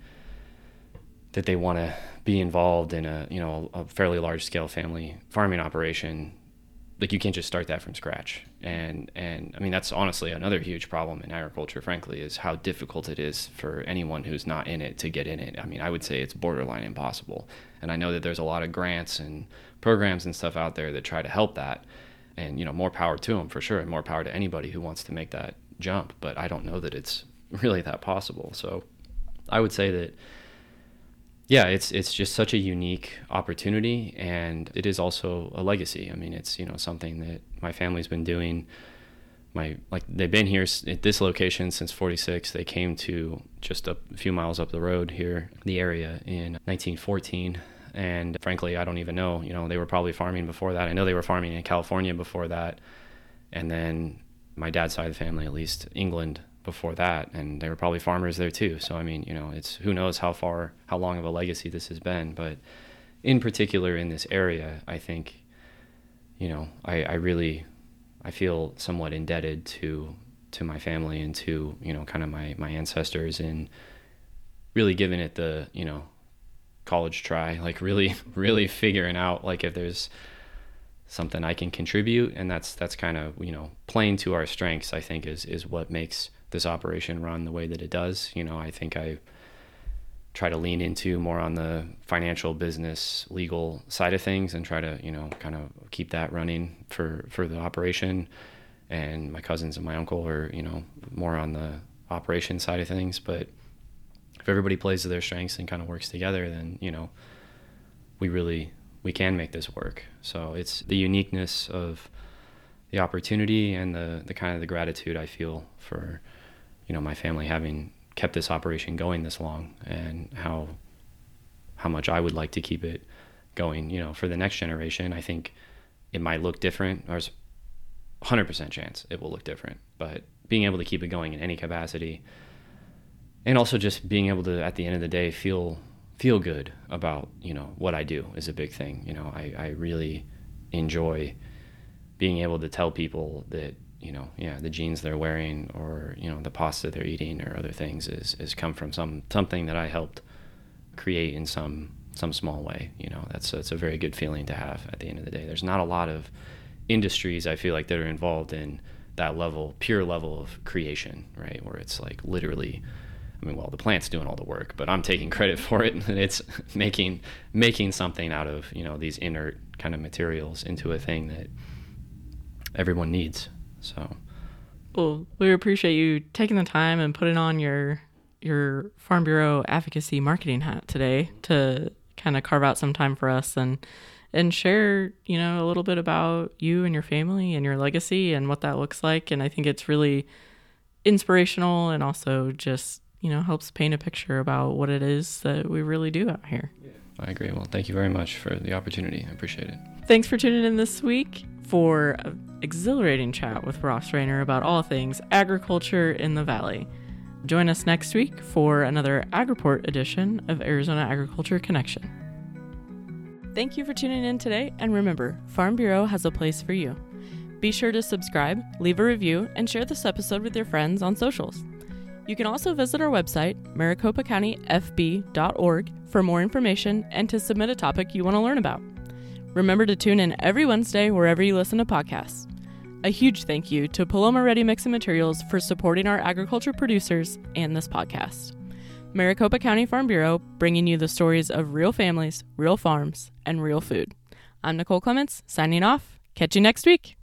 that they want to be involved in a, you know, a fairly large scale family farming operation. Like, you can't just start that from scratch. And, and I mean, that's honestly another huge problem in agriculture, frankly, is how difficult it is for anyone who's not in it to get in it. I mean, I would say it's borderline impossible. And I know that there's a lot of grants and programs and stuff out there that try to help that. And, you know, more power to them for sure, and more power to anybody who wants to make that jump. But I don't know that it's really that possible. So I would say that, yeah, it's it's just such a unique opportunity, and it is also a legacy. I mean, it's, you know, something that my family's been doing. My like they've been here at this location since forty-six. They came to just a few miles up the road here, the area, in nineteen fourteen. And frankly, I don't even know. You know, they were probably farming before that. I know they were farming in California before that, and then my dad's side of the family, at least, England before that, and they were probably farmers there too. So I mean, you know, it's, who knows how far, how long of a legacy this has been. But in particular in this area, I think, you know, I, I really, I feel somewhat indebted to to my family and to, you know, kind of my my ancestors in really giving it the, you know, college try, like really really figuring out like if there's something I can contribute. And that's that's kind of, you know, playing to our strengths, I think, is is what makes this operation run the way that it does. You know, I think I try to lean into more on the financial, business, legal side of things, and try to, you know, kind of keep that running for, for the operation. And my cousins and my uncle are, you know, more on the operation side of things. But if everybody plays to their strengths and kind of works together, then, you know, we really, we can make this work. So it's the uniqueness of the opportunity and the, the kind of the gratitude I feel for, you know, my family having kept this operation going this long, and how how much I would like to keep it going, you know, for the next generation. I think it might look different, or there's one hundred percent chance it will look different, but being able to keep it going in any capacity, and also just being able to, at the end of the day, feel feel good about, you know, what I do is a big thing. You know, I, I really enjoy being able to tell people that, you know, yeah, the jeans they're wearing, or, you know, the pasta they're eating, or other things is, is come from some something that I helped create in some some small way. You know, that's that's a very good feeling to have at the end of the day. There's not a lot of industries, I feel like, that are involved in that level, pure level of creation, right? Where it's like literally, I mean, well, the plant's doing all the work, but I'm taking credit for it, and it's making making something out of, you know, these inert kind of materials into a thing that everyone needs. So, well, we appreciate you taking the time and putting on your your Farm Bureau advocacy marketing hat today to kind of carve out some time for us and and share, you know, a little bit about you and your family and your legacy and what that looks like. And I think it's really inspirational, and also just, you know, helps paint a picture about what it is that we really do out here. Yeah, I agree. Well, thank you very much for the opportunity. I appreciate it. Thanks for tuning in this week for an exhilarating chat with Ross Rayner about all things agriculture in the Valley. Join us next week for another AgReport edition of Arizona Agriculture Connection. Thank you for tuning in today, and remember, Farm Bureau has a place for you. Be sure to subscribe, leave a review, and share this episode with your friends on socials. You can also visit our website, maricopa county f b dot org, for more information and to submit a topic you want to learn about. Remember to tune in every Wednesday wherever you listen to podcasts. A huge thank you to Paloma Ready Mix and Materials for supporting our agriculture producers and this podcast. Maricopa County Farm Bureau, bringing you the stories of real families, real farms, and real food. I'm Nicole Clements, signing off. Catch you next week.